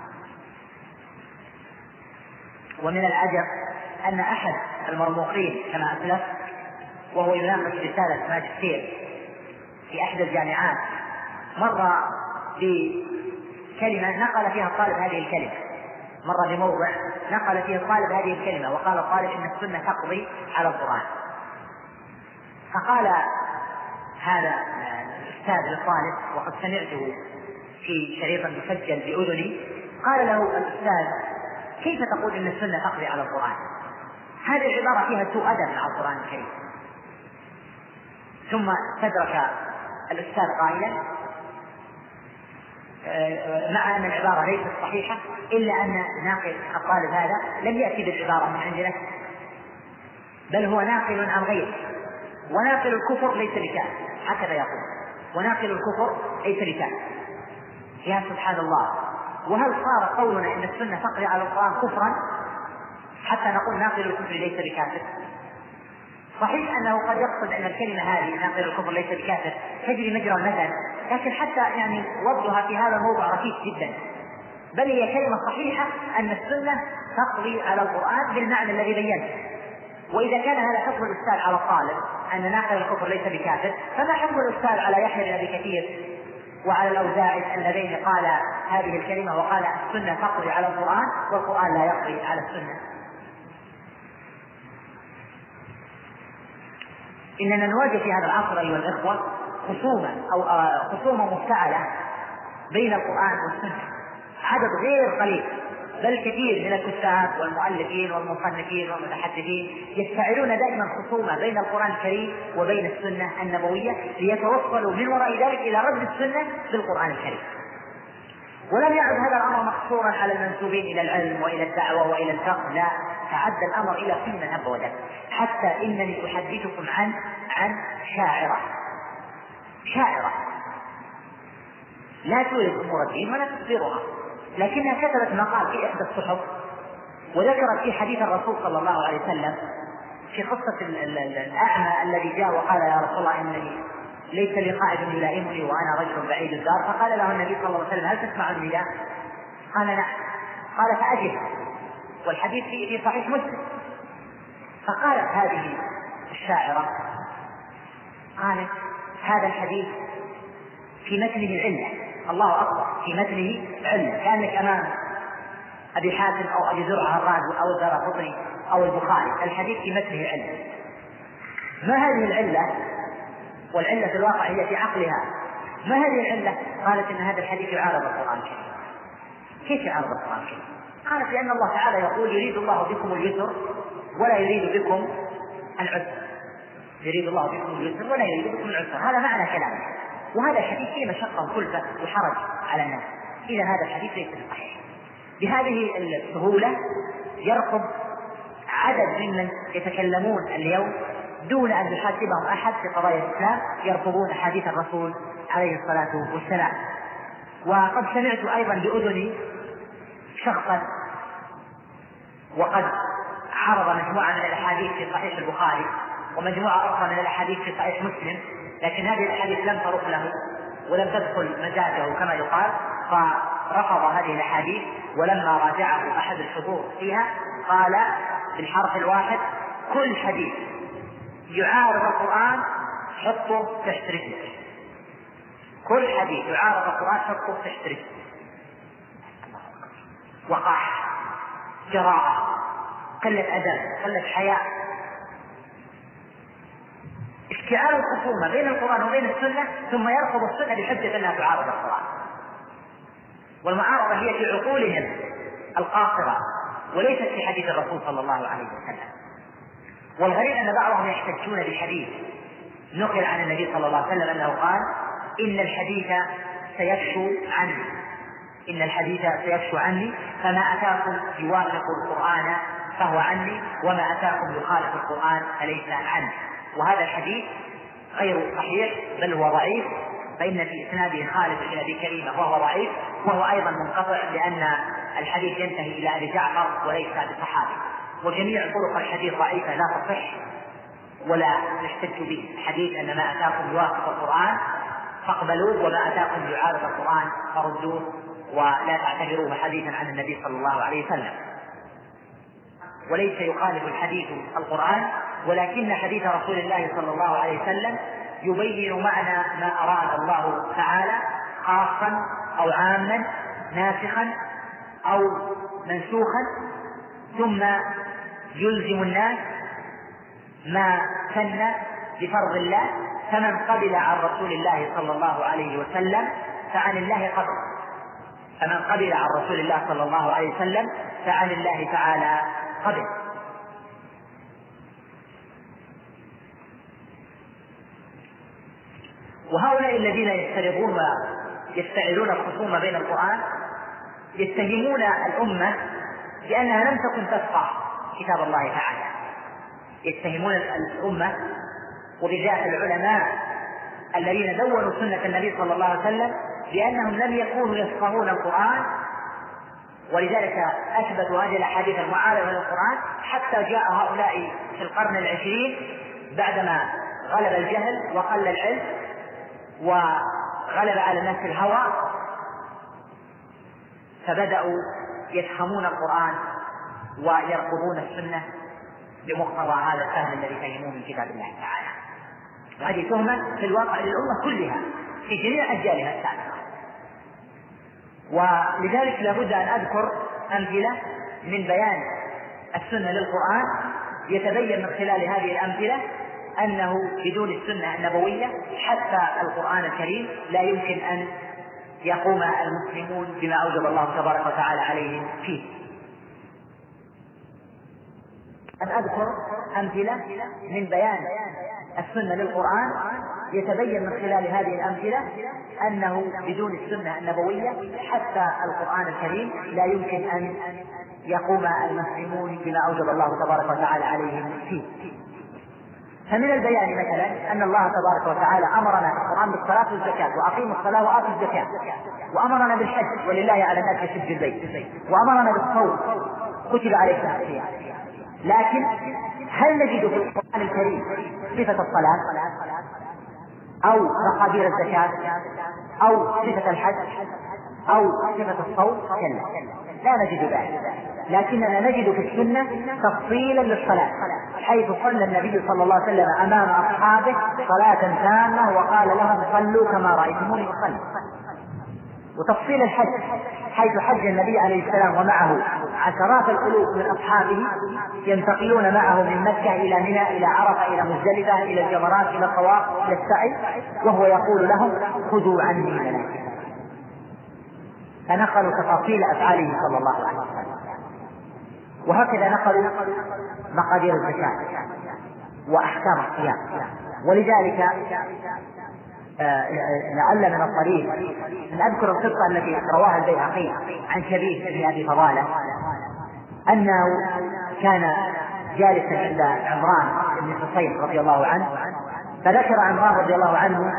ومن العجب أن أحد المرموقين كما أسلف وهو يناقش رسالة ماجستير في إحدى الجامعات مر بكلمة نقل فيها الطالب هذه الكلمة، مر بموضع نقل فيه الطالب هذه الكلمة وقال الطالب إن السنة تقضي على القرآن. فقال هذا الأستاذ للطالب وقد سمعته في شريط مسجل بأذني، قال له الأستاذ: كيف تقول إن السنة تقضي على القرآن؟ هذه العبارة فيها سوء أدب مع القرآن الكريم. ثم استدرك الأستاذ قائلا: مع أن العبارة ليست صحيحة إلا أن ناقل الطالب هذا لم يأتي بالعبارة من عند نفسه، بل هو ناقل عن غيره، وناقل الكفر ليس بكافر، هكذا يقول: وناقل الكفر ليس بكافر. يا سبحان الله! وهل صار قولنا إن السنة تقضي على القرآن كفرا حتى نقول ناقل الكفر ليس بكافر؟ صحيح أنه قد يقصد أن الكلمة هذه ناقل الكفر ليس بكافر تجري مجرى المثل، لكن حتى يعني وضعها في هذا الموضوع ركيك جدا، بل هي كلمة صحيحة أن السنة تقضي على القرآن بالمعنى الذي بينته. وإذا كان هذا حكم الأستاذ على الطالب أن ناقل الكفر ليس بكافر، فما حكم الأستاذ على يحيى بن أبي كثير وعلى الأوزاعي اللذين قال هذه الكلمة وقال السنة تقضي على القرآن والقرآن لا يقضي على السنة؟ إننا نواجه في هذا العصر أيها الإخوة خصومة مفتعلة بين القرآن والسنة، عدد غير قليل بل كثير من الكتاب والمؤلفين والمصنفين والمتحدثين يفتعلون دائما خصومة بين القرآن الكريم وبين السنة النبوية ليتوصلوا من وراء ذلك إلى رد السنة بالقرآن الكريم. ولم يعد هذا الأمر مقصورا على المنسوبين إلى العلم وإلى الدعوة وإلى الفقه، لا، تعدى الأمر إلى كل من هب ودب، حتى إنني أحدثكم عن شاعرة لا تولد أمور الدين ولا تصدرها، لكنها كتبت مقال في إحدى الصحف وذكرت في حديث الرسول صلى الله عليه وسلم في قصة الأعمى الذي جاء وقال: يا رسول الله إنني ليس لي قائد يلائمني وأنا رجل بعيد الدار. فقال له النبي صلى الله عليه وسلم هل تسمع النداء؟ قال نعم. قال فأجب، والحديث في صحيح مسلم. فقالت هذه الشاعرة قالت هذا الحديث في متنه علة، الله أكبر، في متنه علة، كأنك أمام أبي حاتم أو أبي زرعة الرازي أو الدارقطني أو البخاري، الحديث في متنه علة. ما هذه العلة؟ والعلة في الواقع هي في عقلها. ما هذه العلة؟ قالت إن هذا الحديث يعارض القرآن الكريم. كيف يعارض القرآن الكريم؟ قالت لأن الله تعالى يقول يريد الله بكم اليسر ولا يريد بكم العسر، يريد الله بكم اليسر ولا يريد بكم العسر، هذا معنى كلامه. وهذا الحديث فيه مشقة وكلفة وحرج على الناس، إذا هذا الحديث ليس صحيح. بهذه السهولة يركض عدد ممن يتكلمون اليوم دون أن يحاسبهم أحد في قضايا الإسلام، يرفضون حديث الرسول عليه الصلاة والسلام. وقد سمعت أيضا بأذني شخصا وقد عرض مجموعة من الأحاديث في صحيح البخاري ومجموعة أخرى من الأحاديث في صحيح مسلم، لكن هذه الأحاديث لم ترق له ولم تدخل مزاجه كما يقال، فرفض هذه الأحاديث. ولما راجعه أحد الحضور فيها قال بالحرف الواحد كل حديث يعارض القرآن حطه تحت رجلك، كل حديث يعارض القرآن حطه تحت رجلك. وقاحة، جراءة، قلة أدب، قلة حياء، اشتعال الخصومة بين القرآن وبين السنة، ثم يرفض السنة بحجة أنها تعارض القرآن. والمعارضة هي في عقولهم القاصرة وليست في حديث الرسول صلى الله عليه وسلم. والغريب أن بعضهم يحتجون بحديث نقل عن النبي صلى الله عليه وسلم أنه قال إن الحديث سيفشو عني، إن الحديث سيفشو عني، فما أتاكم يوافق القرآن فهو عني، وما أتاكم يخالف القرآن فليس عني. وهذا الحديث غير صحيح بل هو ضعيف، فإن في إسناده خالد بن أبي كريمة وهو ضعيف، وهو أيضا منقطع لأن الحديث ينتهي إلى أبي جعفر وليس بصحابي. وجميع طرق الحديث ضعيفة لا تصح ولا نحتج به. حديث أن ما أتاكم يوافق القرآن فاقبلوه وما أتاكم يعارض القرآن فردوه، ولا تعتبروه حديثا عن النبي صلى الله عليه وسلم. وليس يخالف الحديث القرآن، ولكن حديث رسول الله صلى الله عليه وسلم يبين معنى ما أراد الله تعالى خاصا أو عاما، ناسخا أو منسوخا، ثم يلزم الناس ما سن بفرض الله. فمن قبل عن رسول الله صلى الله عليه وسلم فعن الله قبل، فمن قبل عن رسول الله صلى الله عليه وسلم فعن الله تعالى قبل. وهؤلاء الذين يفترضون ويستعيرون الخصوم بين القرآن يتهمون الأمة بأنها لم تكن تفقه كتاب الله تعالى، يتهمون الأمة وبالذات العلماء الذين دونوا سنة النبي صلى الله عليه وسلم بأنهم لم يكونوا يفقهون القرآن، ولذلك أثبتوا هذه الأحاديث المعارضة للقرآن، حتى جاء هؤلاء في القرن العشرين بعدما غلب الجهل وقل العلم وغلب على الناس الهوى، فبدأوا يفهمون القرآن ويرفضون السنة بمقتضى هذا الفهم الذي فهموه من كتاب الله تعالى. وهذه تهمة في الواقع للأمة كلها في جميع أجيالها السابقة. ولذلك لابد أن أذكر أمثلة من بيان السنة للقرآن يتبين من خلال هذه الأمثلة أنه بدون السنة النبوية حتى القرآن الكريم لا يمكن أن يقوم المسلمون بما أوجب الله تبارك وتعالى عليهم فيه. أن أذكر أمثلة من بيان السنة للقرآن يتبين من خلال هذه الأمثلة أنه بدون السنة النبوية حتى القرآن الكريم لا يمكن أن يقوم المسلمون بما أوجب الله تبارك وتعالى عليهم فيه. فمن البيان مثلا أن الله تبارك وتعالى أمرنا في القرآن بالصلاة والزكاة، وأقيموا الصلاة وآتوا الزكاة، وأمرنا بالحج ولله على الناس حج البيت، وأمرنا بالصوم كتب عليكم الصيام. لكن هل نجد في القرآن الكريم صفة الصلاة؟ أو مقادير الزكاة أو صفة الحج أو صفة الصوم، كلا، لا نجد ذلك، لكننا نجد في السنة تفصيلا للصلاة، حيث صلى النبي صلى الله عليه وسلم أمام أصحابه صلاة تامة وقال لهم صلوا كما رأيتموني أصلي. وتفصيل الحج، حيث حج النبي عليه السلام ومعه عشرات الألوف من أصحابه ينتقلون معه من مكة إلى منى إلى عرفة إلى مزدلفة إلى الجمرات إلى الطواف إلى السعي، وهو يقول لهم خذوا عني مناسككم. فنقلوا تفاصيل أفعاله صلى الله عليه وسلم. وهكذا نقلوا مقادير الزكاة وأحكام الصيام. ولذلك لعل من الطريق أن أذكر القصة التي رواها البيهقي عن شبيب بن أبي فضالة أنه كان جالسا عند عمران بن حصين رضي الله عنه، فذكر عمران رضي الله عنه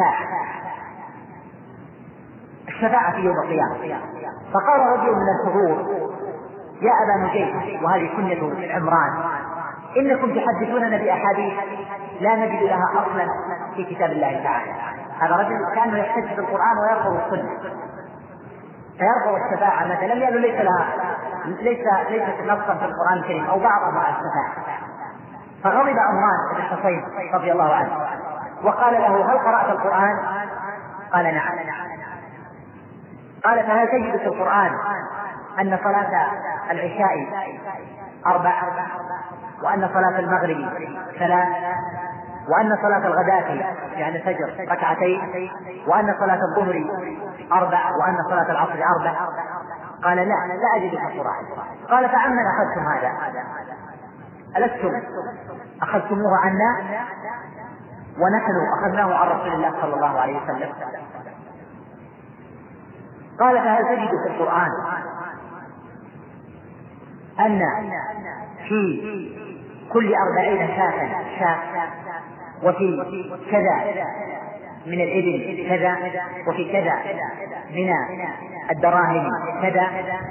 الشفاعة في يوم القيامة، فقال رجل من الحضور يا أبا نجيب، وهذه كنية عمران، إنكم تحدثوننا بأحاديث لا نجد لها أصلا في كتاب الله تعالى. هذا رجل كان يحتج بالقرآن ويرفض السنة، فيرفض الشفاعة مثلا لأنه ليست نصا في القرآن الكريم أو بعضها الشفاعة. فغضب عمران بن حصين رضي الله عنه وقال له هل قرأت القرآن؟ قال نعم. قال فهل تجد في القرآن أن صلاة العشاء 4 وأن صلاة المغرب 3 وأن صلاة الغداة يعني الفجر 2 وأن صلاة الظهر 4 وأن صلاة العصر 4؟ قال لا أجد في القرآن. قال فعمن أخذتم هذا؟ ألستم أخذتموه عنا ونحن أخذناه عن رسول الله صلى الله عليه وسلم؟ قال فهل تجد في القرآن أن في كل 40 شاة وفي كذا من الإبل كذا وفي كذا من الدراهم كذا؟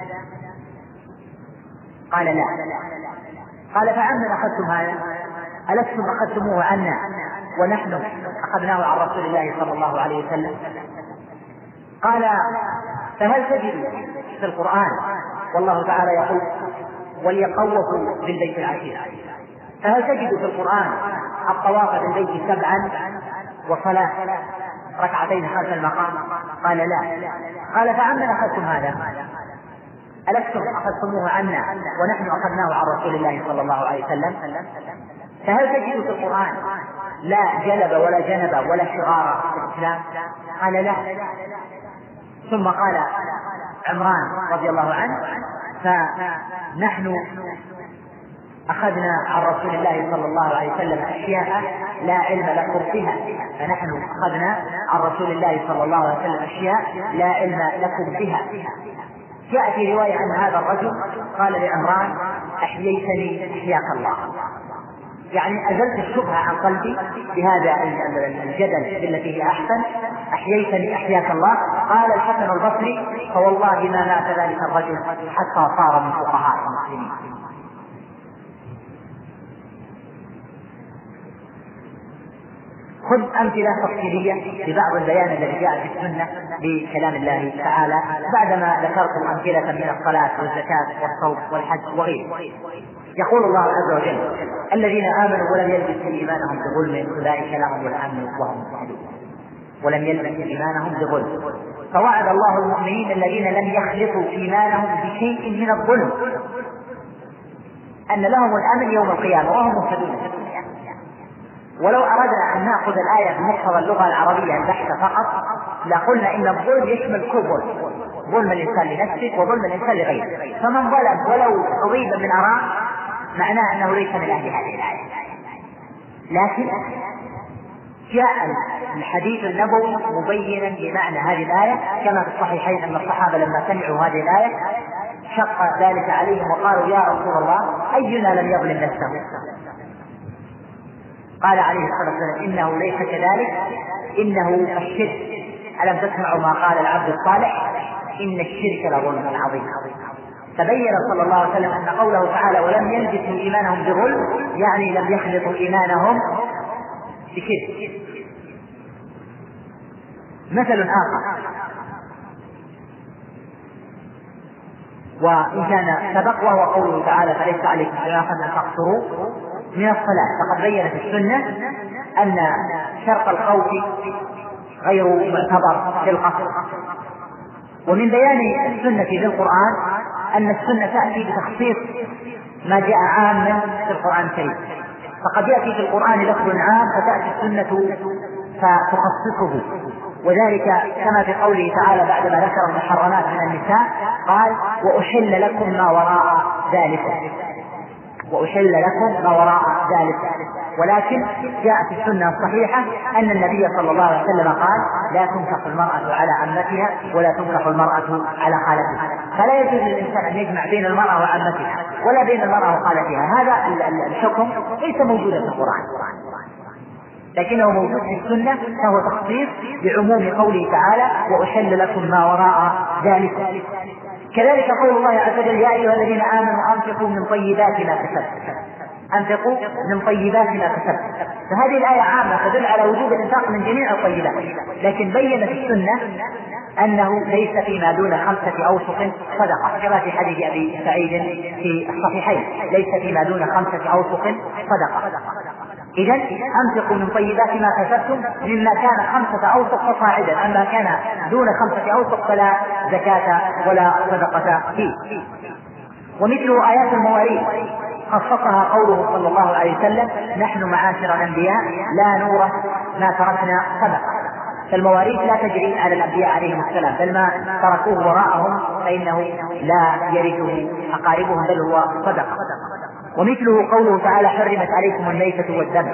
قال لا. قال فعمن أخذتم هذا؟ ألستم أخذتموه عنا ونحن أخذناه عن رسول الله صلى الله عليه وسلم؟ قال فهل تجد في القرآن والله تعالى يقول وليطوفوا بالبيت العتيق، فهل تجد في القرآن الطواف بالبيت 7 وصلاة 2 خلف المقام؟ قال لا. قال فعمن أخذتم هذا؟ ألستم أخذتموه عنا ونحن أخذناه عن رسول الله صلى الله عليه وسلم؟ فهل تجد في القرآن لا جلب ولا جنب ولا شغار في الإسلام؟ قال لا. ثم قال عمران رضي الله عنه فنحن أخذنا عن رسول الله صلى الله عليه وسلم أشياء لا علم لكم بها، فنحن أخذنا عن رسول الله صلى الله عليه وسلم أشياء لا علم لكم بها. جاء في رواية أن هذا الرجل قال لعمران أحييتني أحياك الله، يعني أزلت الشبهة عن قلبي بهذا الجدل بالتي هي أحسن، أحييتني أحياك الله. قال الحسن البصري فوالله ما مات ذلك الرجل حتى صار من فقهاء المسلمين. خذ أمثلة تفصيلية لبعض البيان الذي جاء في السنة بكلام الله تعالى بعدما ذكرتم أمثلة من الصلاة والزكاة والصوم والحج وغيره. يقول الله عز وجل الذين آمنوا ولم يلبسوا إيمانهم بظلم أولئك لهم الأمن وهم مهتدون. ولم يلبسوا إيمانهم بظلم، فوعد الله المؤمنين الذين لم يخلطوا إيمانهم بشيء من الظلم أن لهم الأمن يوم القيامة وهم مهتدون. ولو أردنا أن نأخذ الآية بمقتضى اللغة العربية البحتة فقط لقلنا إن الظلم يشمل كل ظلم، ظلم الإنسان لنفسه وظلم الإنسان لغيره. فمن ظلم ولو قضيبا من أراء معناه أنه ليس من أهل هذه الآية. لكن جاء الحديث النبوي مبينا لمعنى هذه الآية كما في الصحيحين أن الصحابة لما سمعوا هذه الآية شق ذلك عليهم وقالوا يا رسول الله أينا لم يظلم نفسه؟ قال عليه الصلاة والسلام إنه ليس كذلك، إنه الشرك. ألم تسمعوا ما قال العبد الصالح إن الشرك لظلم عظيم. تبين صلى الله عليه وسلم أن قوله تعالى ولم يلبسوا إيمانهم بظلم يعني لم يخلطوا إيمانهم بشرك. مثل آخر، وإن كان سبق، وهو قوله تعالى فليس عليكم جناح أن تقصروا من الصلاة. فقد بينت السنة أن شرط الخوف غير معتبر في القصر. ومن بيان السنة في القرآن أن السنة تأتي بتخصيص ما جاء عاما في القرآن الكريم، فقد يأتي في القرآن لفظ عام فتأتي السنة فتخصصه، وذلك كما في قوله تعالى بعدما ذكر المحرمات من النساء قال وأحل لكم ما وراء ذلك، وأحل لكم ما وراء ذلك. ولكن جاءت السنة الصحيحة أن النبي صلى الله عليه وسلم قال لا تنكح المرأة على عمتها ولا تنكح المرأة على خالتها، فلا يجوز للإنسان أن يجمع بين المرأة وعمتها ولا بين المرأة وخالتها. هذا الحكم ليس موجودا في القرآن، لكنه موجود في السنة، فهو تخصيص بعموم قوله تعالى وأحل لكم ما وراء ذلك. كذلك قول الله عز وجل يا أيها الذين آمنوا أنفقوا من طيبات ما كسبتم، أنفقوا من طيبات ما كسبتم. فهذه الآية عامة تدل على وجوب الإنفاق من جميع الطيبات، لكن بينت السنة أنه ليس فيما دون 5 أوسق صدقة، كما في حديث أبي سعيد في الصحيحين ليس فيما دون 5 أوسق صدقة. إذن أنفقوا من طيبات ما كسبتم مما كان 5 أوسق فصاعدا، أما كان دون 5 أوسق فلا زكاة ولا صدقة فيه. ومثل آيات المواريث خصصها قوله صلى الله عليه وسلم نحن معاشر الأنبياء لا نورث ما تركنا صدقة. فالمواريث لا تجري على الأنبياء عليهم السلام، بل ما تركوه وراءهم فإنه لا يرثه أقاربهم بل هو صدقة. ومثله قوله تعالى حرمت عليكم الميتة والدم،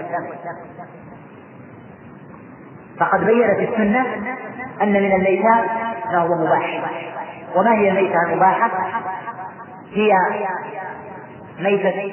فقد بينت السنة أن من الميتات ما هو مباح. وما هي الميتة المباحة؟ هي ميتة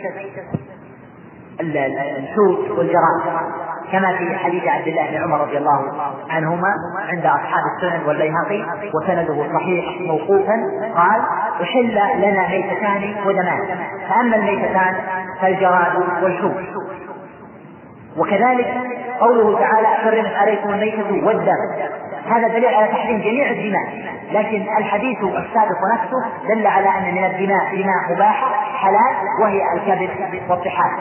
الحوت والجراد، كما في حديث عبد الله بن عمر رضي الله عنهما عند أصحاب السنن والبيهقي وسنده صحيح موقوفا قال أحل لنا ميتتان ودمان، فأما الميتتان فالجراد والحوت. وكذلك قوله تعالى حرمت عليكم الميتة والدم، هذا دليل على تحريم جميع الدماء، لكن الحديث السابق نفسه دل على أن من الدماء دماء مباحة حلال وهي الكبد والطحال.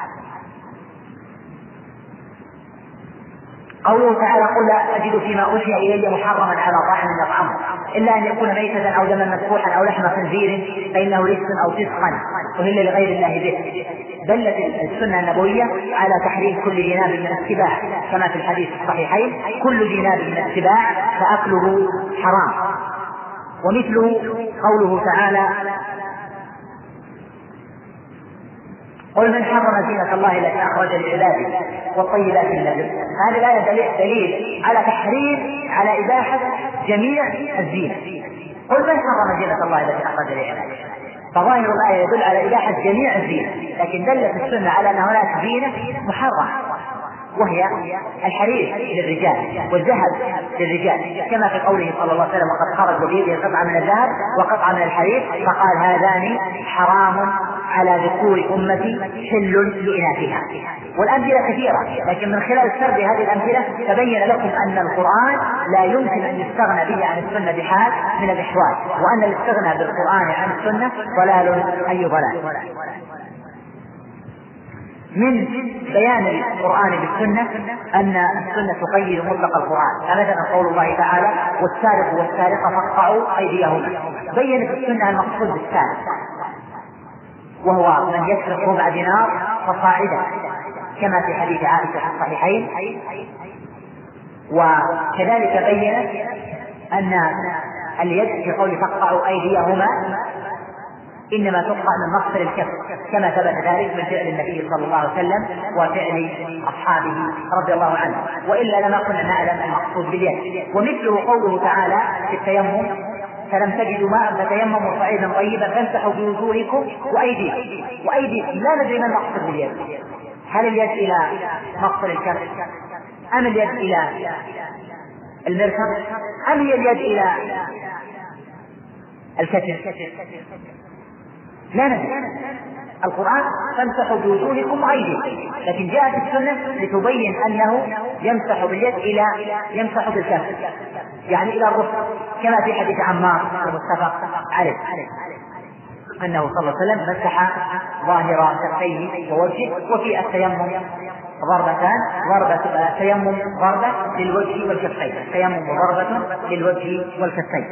قوله تعالى قل لا أجد فيما أوحي إلي محرما على طاعم يطعمه إلا أن يكون ميتة أو دما مسفوحا أو لحم خنزير فإنه رجس أو فسقا أهل لغير الله به. دلت السنة النبوية على تحريم كل جناب من السباع، كما في الحديث الصحيحين كل جناب من السباع فأكله حرام. ومثله قوله تعالى قل من حرم زينة الله التي أخرج لعباده والطيبات من الرزق. هذه الآية دليل على تحريم على إباحة جميع الزينة. قل من حرم زينة الله التي أخرج لعباده، فظاهر الآية يدل على إباحة جميع الزينة، لكن دلت السنة على أن هناك زينة محرمة وهي الحرير للرجال والذهب للرجال، كما في قوله صلى الله عليه وسلم وقد خرج بيده قطعة من الذهب وقطعة من الحرير فقال هذان حرام على ذكور أمتي حل لإناثها. والأمثلة كثيرة، لكن من خلال سرد هذه الأمثلة تبين لكم أن القرآن لا يمكن أن يستغنى به عن السنة بحال من الأحوال، وأن الاستغناء بالقرآن عن السنة ضلال أي ضلال. من بيان القرآن بالسنة أن السنة تقيد مطلق القرآن، فمثلا قول الله تعالى والسارق والسارقة فاقطعوا أيديهما، بينت السنة المقصود بالسارق وهو من يسرق ربع دينار فصاعدا، كما في حديث عائشة في الصحيحين. وكذلك بينت أن اليد في قول فاقطعوا أيديهما إنما تقطع من مقصر الكف، كما ثبت ذلك من فعل النبي صلى الله عليه وسلم وفعل أصحابه رضي الله عنهم، وإلا لما كنا نعلم المقصود باليد. ومثله قوله تعالى في التيمم فلم تجدوا ماء فتيمموا صعيدا طيبا فامسحوا بوجوهكم وأيديكم. لا ندري ما المقصود باليد، هل اليد إلى مقصر الكف أم اليد إلى المرفق أم هي اليد إلى الكتف؟ لا ندري. القرآن فامسحوا بوجوهكم وأيديكم، لكن جاءت السنة لتبين أنه يمسح باليد إلى يمسح بالكف، يعني إلى الركبة، كما في حديث عمار المتفق عليه أنه صلى الله عليه وسلم مسح ظاهر كفيه ووجهه. وفي التيمم ضربتان، ضربة تيمم ضربة للوجه والكفين، التيمم ضربة للوجه والكفين.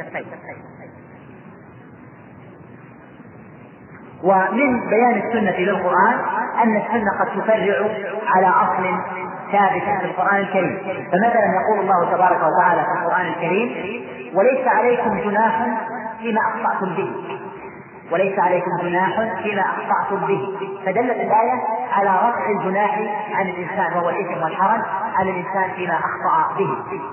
ومن بيان السنة للقرآن أن السنة قد تفرع على أصل ثابت في القرآن الكريم. فمثلا يقول الله تبارك وتعالى في القرآن الكريم: وليس عليكم جناح فيما أخطأتم به، وليس عليكم جناح فيما أخطأتم به، فدلت الآية على رفع الجناح عن الإنسان وهو الإثم والحرج على الإنسان فيما أخطأ به.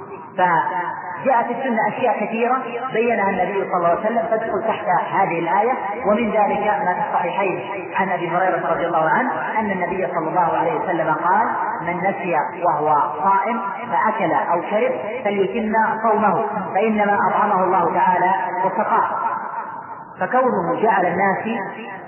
فجاءت السنة أشياء كثيرة بينها النبي صلى الله عليه وسلم تدخل تحت هذه الآية، ومن ذلك ما في الصحيحين عن أبي هريرة رضي الله عنه أن النبي صلى الله عليه وسلم قال: من نسي وهو صائم فأكل أو شرب فليتم صومه فإنما أطعمه الله تعالى وسقاه. فكونه جعل الناس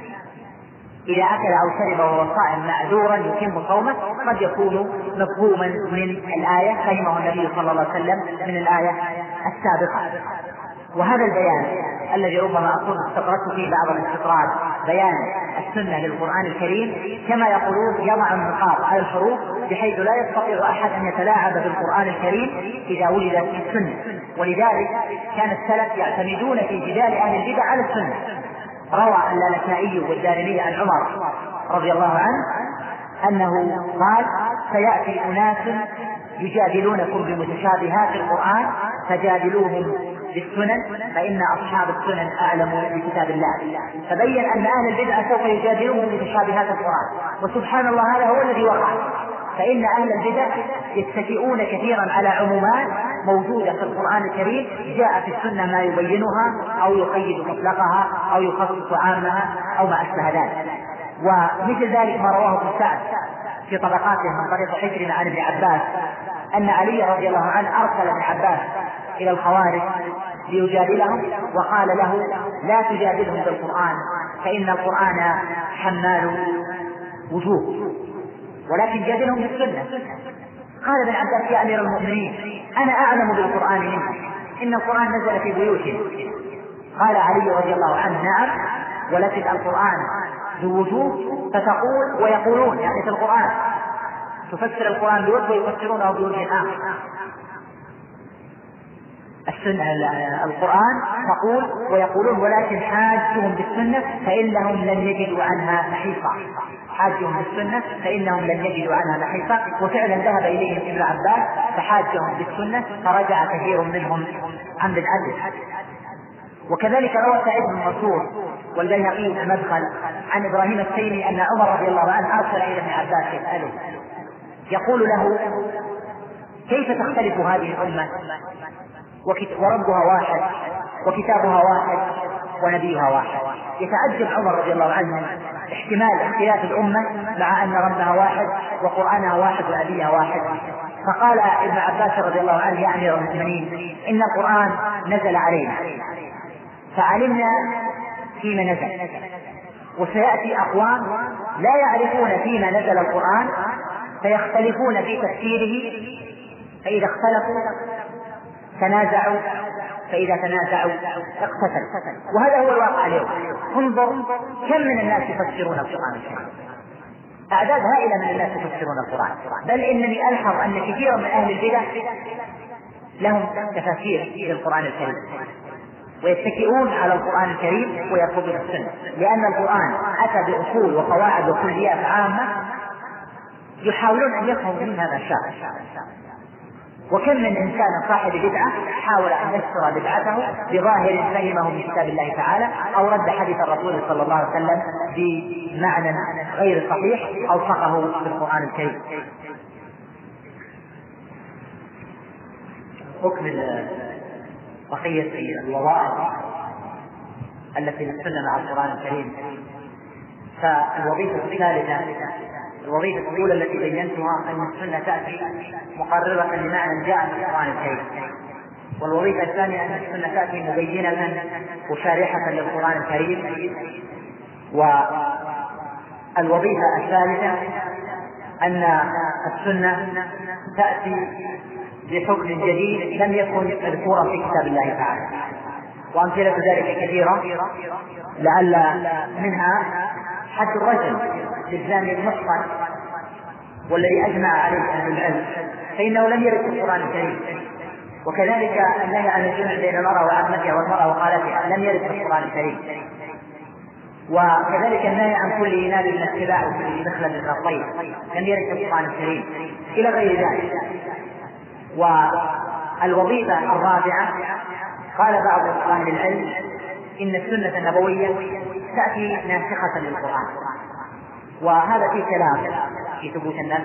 إذا أكل أو شرب وهو صائم معذورا يتم صومه قد يكون مفهوما من الآية فهمه النبي صلى الله عليه وسلم من الآية السابقة. وهذا البيان الذي ربما أكون استطردت فيه بعض الاستطراد، بيان السنة للقرآن الكريم كما يقولون يضع النقاط على الحروف بحيث لا يستطيع أحد أن يتلاعب بالقرآن الكريم إذا ولدت السنة. ولذلك كان السلف يعتمدون في جدال أهل البدع على السنة. روى اللالكائي والدارمي عن عمر رضي الله عنه أنه قال: سيأتي أناس يجادلونكم بمتشابهات القرآن فجادلوهم بالسنن فإن أصحاب السنن أعلم بكتاب الله. فبين أن أهل البدع سوف يجادلوهم بمتشابهات القرآن، وسبحان الله هذا هو الذي وقع. فإن أهل البدع يتكئون كثيرا على عمومات موجودة في القرآن الكريم جاء في السنة ما يبينها أو يقيد مطلقها أو يخصص عامها أو ما أشبه ذلك. ومثل ذلك ما رواه ابن سعد في طبقاته من طريق حكرمة عن ابن عباس أن علي رضي الله عنه أرسل ابن عباس إلى الخوارج ليجادلهم وقال له: لا تجادلهم بالقرآن فإن القرآن حمال وجوه، ولكن جادلهم بالسنة. قال ابن عباس: يا أمير المؤمنين أنا أعلم بالقرآن منه، إن القرآن نزل في بيوتهم. قال علي رضي الله عنه: نعم، ولكن القرآن ذو وجوه فتقول ويقولون، يعني في القرآن تفسر القرآن بوجه ويفسرونه بوجه آخر. القرآن تقول ويقولون، ولكن حاجهم بالسنة فإنهم لن يجدوا عنها محيصا، حاجهم بالسنة فإنهم لن يجدوا عنها محيصا. وفعلا ذهب إليهم ابن عباس فحاجهم بالسنة فرجع كثير منهم عن بدعته. وكذلك روى سعيد بن منصور والبيهقي في المدخل عن إبراهيم التيمي أن عمر رضي الله عنه أرسل إلى ابن عباس يسأله يقول له: كيف تختلف هذه الأمة وربها واحد وكتابها واحد ونبيها واحد؟ يتعجب عمر رضي الله عنه احتمال اختلاف الأمة مع أن ربها واحد وقرآنها واحد ونبيها واحد. فقال ابن عباس رضي الله عنه: يا أمير المؤمنين إن القرآن نزل علينا فعلمنا فيما نزل، وسيأتي أقوام لا يعرفون فيما نزل القرآن فيختلفون في تفسيره، فإذا اختلفوا تنازعوا، فإذا تنازعوا اقتتلوا. وهذا هو الواقع اليوم. انظر كم من الناس يفسرون القرآن الكريم، أعداد هائلة من الناس يفسرون القرآن، بل إنني ألحظ أن كثيرا من أهل البدع لهم تفاسير للقرآن الكريم ويتكئون على القرآن الكريم ويرفضون السنة، لأن القرآن أتى بأصول وقواعد وكليات عامة يحاولون أن يفهموا منها ما شاء. وكم من إنسان صاحب بدعة حاول أن يفسر بدعته بظاهر فهمه من كتاب الله تعالى أو رد حديث الرسول صلى الله عليه وسلم بمعنى غير صحيح أو فقهه في القرآن الكريم. حكم بقية الوظائف التي نستنى مع القرآن الكريم. فالوظيفة الثالثة، الوظيفة الأولى التي بينتها أن السنة تأتي مقررة لمعنى جاء من القرآن الكريم، والوظيفة الثانية أن السنة تأتي مبينة وشارحة للقرآن الكريم الوظيفة الثالثة أن السنة تأتي بحكم جديد لم يكن مذكورا في كتاب الله تعالى، وأمثلة ذلك كثيرة، لعل منها حد الرجل للزاني المحصن والذي أجمع عليه أهل العلم، فإنه لم يرد في القرآن الكريم. وكذلك النهي عن الجمع بين المرأة وعمتها والمرأة وخالتها لم يرد في القرآن الكريم. وكذلك النهي عن كل إناء من السباع وكل مخلب من الطير لم يرد في القرآن الكريم، إلى غير ذلك. والوظيفة الرابعة قال بعض أهل العلم إن السنة النبوية تأتي ناسخة للقرآن، وهذا فيه كلام في ثبوت النسخ.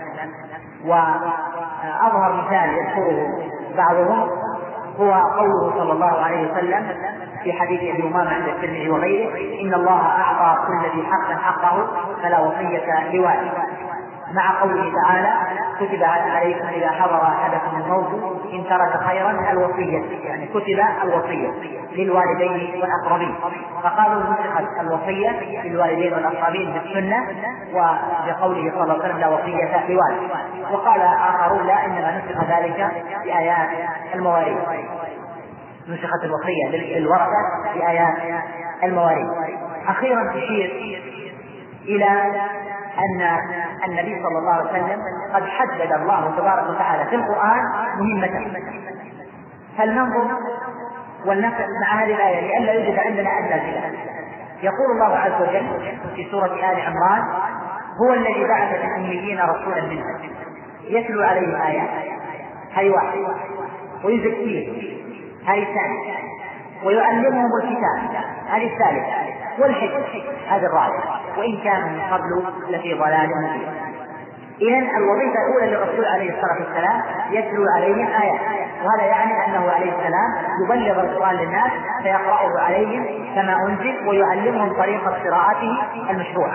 وأظهر مثال يذكره بعضهم هو قوله صلى الله عليه وسلم في حديث أبي أمامة عند الترمذي وغيره: إن الله أعطى كل ذي حق حقه فلا وصية لوارث، مع قوله تعالى: كتب عليكم إذا حضر أحدكم الموت إن ترك خيرا الوصية، يعني كتب الوصية للوالدين والأقربين. فقالوا نسخت الوصية للوالدين والأقربين بالسنة وبقوله صلى الله عليه وسلم: لا وصية لوارث. وقال آخرون: لا، إنما نسخ ذلك بآيات المواريث، نسخت الوصية للورثة بآيات المواريث. أخيرا تشير إلى أن النبي صلى الله عليه وسلم قد حدد الله تبارك وتعالى في القرآن مهمته، فلننظر ولنفهم مع هذه الآية لئلا يوجد عندنا أدنى خلاف. يقول الله عز وجل في سورة آل عمران: هو الذي بعث في الأميين رسولا منهم يتلو عليهم آيات، هذه واحدة، ويزكيهم، هذه الثانية، ويعلمهم الكتاب، هذه الثالثة، والحكمة، هذه الرابعة، وإن كان من قبل لفي ضلال مبين. إذن الوظيفة الأولى للرسول عليه الصلاة والسلام يتلو عليهم آيات، وهذا يعني أنه عليه السلام يبلغ القرآن للناس فيقرأه عليهم كما أنزل، ويعلمهم طريقة قراءته المشروعة.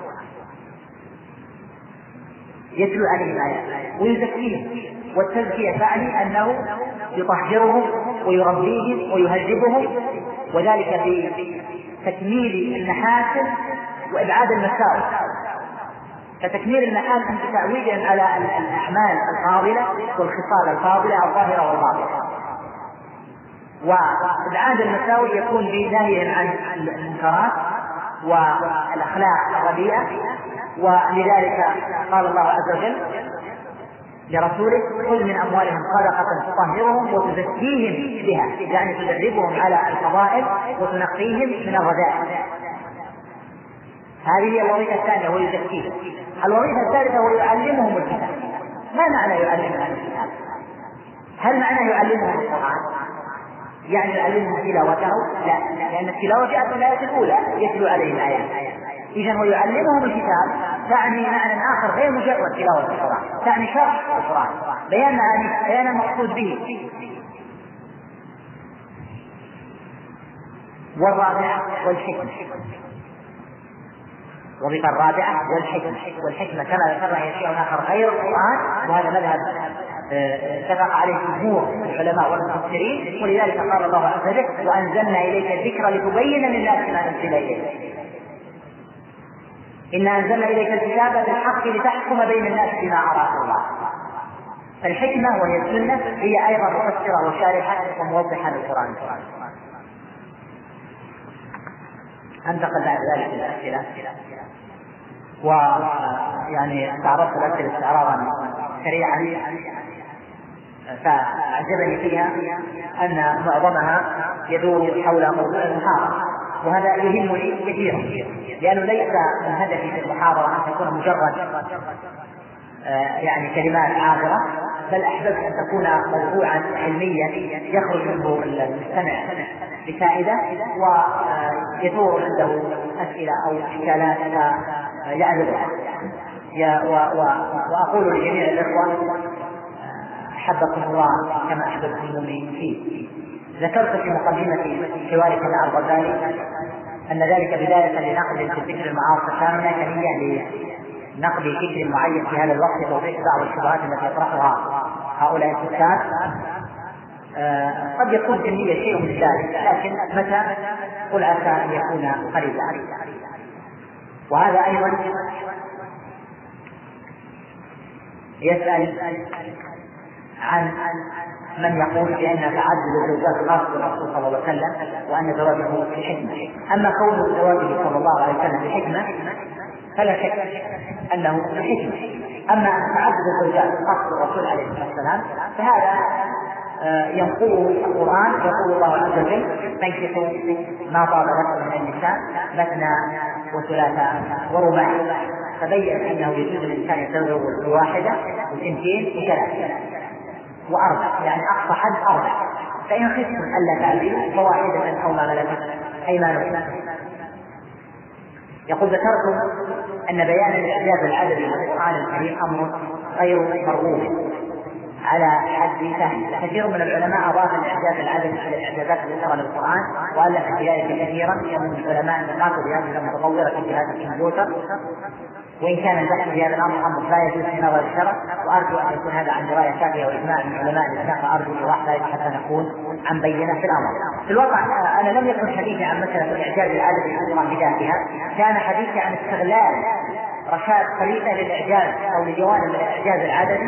يتلو عليهم آيات ويزكيهم، والتزكية تعني أنه يطهرهم ويربيهم ويهذبهم، وذلك بتكميل المحاسن وإبعاد المساوئ. فتكميل المحاسن بتعويدهم على الأعمال الفاضلة والخصال الفاضلة الظاهرة والباطنة، وإبعاد المساوئ يكون بنهيهم عن المنكرات والأخلاق الرديئة. ولذلك قال الله عز وجل لرسوله: خذ من أموالهم صدقة تطهرهم وتزكيهم بها، يعني تدربهم على الفضائل وتنقيهم من الرذائل. هذه هي الوظيفة الثانية، هو يزكيهم. الوظيفة الثالثة هو يعلمهم الكتاب. ما معنى يعلمهم الكتاب؟ هل معنى يعلمهم القرآن يعني يعلمهم تلاوته؟ لا، لأن التلاوة جاءت في الآية الأولى: يتلو عليهم آيات. إذن هو يعلمهم الكتاب تعني معنى آخر غير مجرد تلاوة القرآن، تعني شرح القرآن، بيان معانيه، بيان المقصود به. والرابعة والحكمة، الوظيفة الرابعة والحكمة كما ذكرنا هي شيء آخر غير القرآن، وهذا مذهب اتفق عليه جمهور العلماء والمفسرين. ولذلك قال الله عز وجل: وأنزلنا إليك الذكر لتبين للناس ما أنزل إليك، إنا أنزلنا إليك الكتاب بالحق لتحكم بين الناس بما أراك الله. فالحكمة وهي السنة هي أيضا مفسرة وشارحة وموضحة للقرآن. أنتقل بعد ذلك إلى الأسئلة، ويعني تعرضت الأسئلة استعراضا سريعا، فأعجبني فيها أن معظمها يدور حول موضوع المحاضرة، وهذا يهمني كثيرا، لأنه ليس من هدفي في المحاضرة أن تكون مجرد يعني كلمات عابرة، بل أحببت أن تكون موضوعا علميا يخرج منه المستمع بفائدة، ويدور عنده أسئلة أو إشكالات يعرضها. وأقول لجميع الإخوة: أحبكم الله كما أحببتموني فيه. ذكرت في مقدمة حواري مع الغزالي أن ذلك بداية لنقد في ذكر المعاصي، كان هناك نية لنقد فكر معين في هذا الوقت توضيح بعض الشبهات التي يطرحها هؤلاء الكتاب. قد يكون في النية شيء من ذلك، لكن متى قل عسى أن يكون قريبا. وهذا أيضا يسأل عن من يقول بأن تعدد الزوجات خاص بالرسول صلى الله عليه وسلم وأن زواجه بحكمة. أما كون زواجه صلى الله عليه وسلم بحكمة فلا شك أنه بحكمة. أما أن تعدد الزوجات خاص بالرسول عليه الصلاة والسلام فهذا ينقله القرآن. يقول الله عز وجل: فانكحوا ما طاب لكم من النساء مثنى وثلاث ورباع. فبين أنه يجوز للإنسان يتزوج بواحدة واثنتين وثلاثة وأربع، يعني أقصى حد أربع. فإن خفتم ألا تعدلوا فواحدة أو ما ملكت أيمانكم. يقول: ذكرتم أن بيان الإعجاز العددي في القرآن الكريم أمر غير مرغوب على حد سهل. كثير من العلماء أضاف الإعجاز العددي إلى الإعجازات الأخرى للقرآن وألف في ذلك كثيرا. من العلماء النقاط بهذه المتطورة في جهاز الكمبيوتر، وإن كان البحث في هذا الأمر لا يجوز في نظر الشرع، وأرجو أن يكون هذا عن دراية كافية وإجماع من علماء الإسلام، فأرجو إيضاح ذلك حتى نكون عن بينة في الأمر. في الواقع أنا لم يكن حديثي عن مسألة الإعجاز العددي في القرآن بذاتها، كان حديثي عن استغلال رشاد خليفة للإعجاز أو لجوانب الإعجاز العددي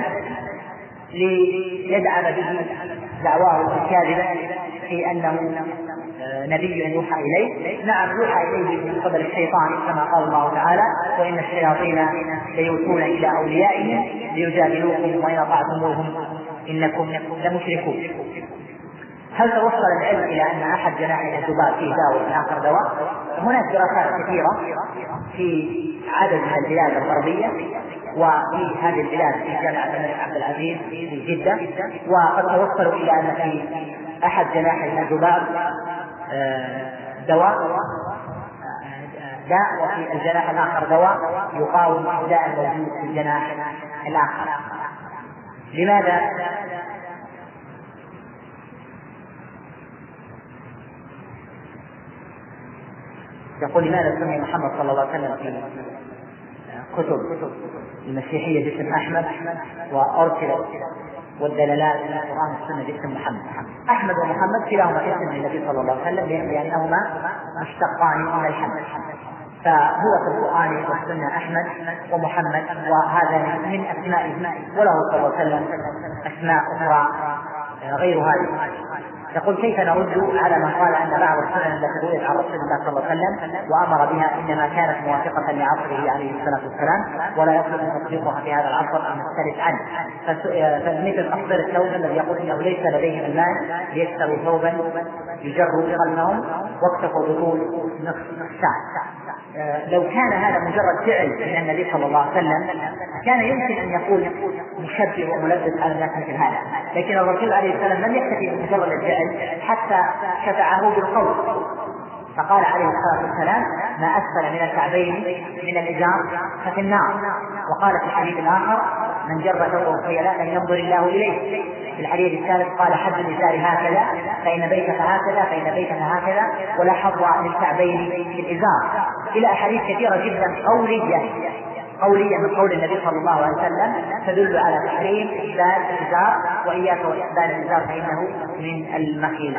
ليدعم به دعواه الكاذبة في أنه نبي يوحى إليه. نعم، يوحى إليه من قبل الشيطان كما قال الله تعالى: وإن الشياطين ليوحون إلى أوليائهم ليجادلوكم وإن أطعتموهم إنكم لمشركون. هل توصل العلم إلى أن أحد جناحي الذباب فيه داء والآخر دواء؟ هناك دراسات كثيرة في عدد من البلاد الغربية، وفي هذه البلاد في جامعة الملك عبد العزيز في جدة، وقد توصلوا إلى أن في أحد جناحي الذباب دواء وفي الجناح الآخر دواء يقاوم الداء الموجود في الجناح الآخر. لماذا؟ يقول: لماذا سمي محمد صلى الله عليه وسلم في كتب المسيحية باسم أحمد وأرسل والدلالات من القرآن والسنة باسم محمد؟ أحمد ومحمد كلاهما اسم النبي صلى الله عليه وسلم لأنهما مشتقان من الحمد، فهو في القرآن والسنة أحمد ومحمد، وهذا من أسمائه، وله صلى الله عليه وسلم أسماء أخرى غير هذه. يقول: كيف نرد على من قال أن بعض السنن التي رويت عن رسول الله صلى الله عليه وسلم وأمر بها إنما كانت موافقة لعصره عليه الصلاة والسلام ولا يصلح أن تطبيقها في هذا العصر أن نختلف عنه؟ فمثل أخبار الثوب الذي يقول إنه ليس لديهم المال ليشتروا ثوبا يجروا خلفهم واكتفوا بطول نصف ساعة. لو كان هذا مجرد فعل من النبي صلى الله عليه وسلم كان يمكن أن يقول مشبه وملبس على الناس مثل هذا، لكن الرسول عليه السلام لم يكتفي بمجرد الفعل حتى شفعه بالقول، فقال عليه الصلاة والسلام: ما أسفل من الكعبين من الإزار ففي النار. وقال في الحديث الآخر: من جر ثوبه خيلاء لم ينظر الله إليه. في الحديث الثالث قال: حد الإزار هكذا فإن بيتك هكذا فإن بيتك هكذا ولا حظ للكعبين في الإزار، إلى أحاديث كثيرة جدا قولية من قول النبي صلى الله عليه وسلم تدل على تحريم إسبال الإزار، وإياك وإسبال الإزار فإنه من المخيلة.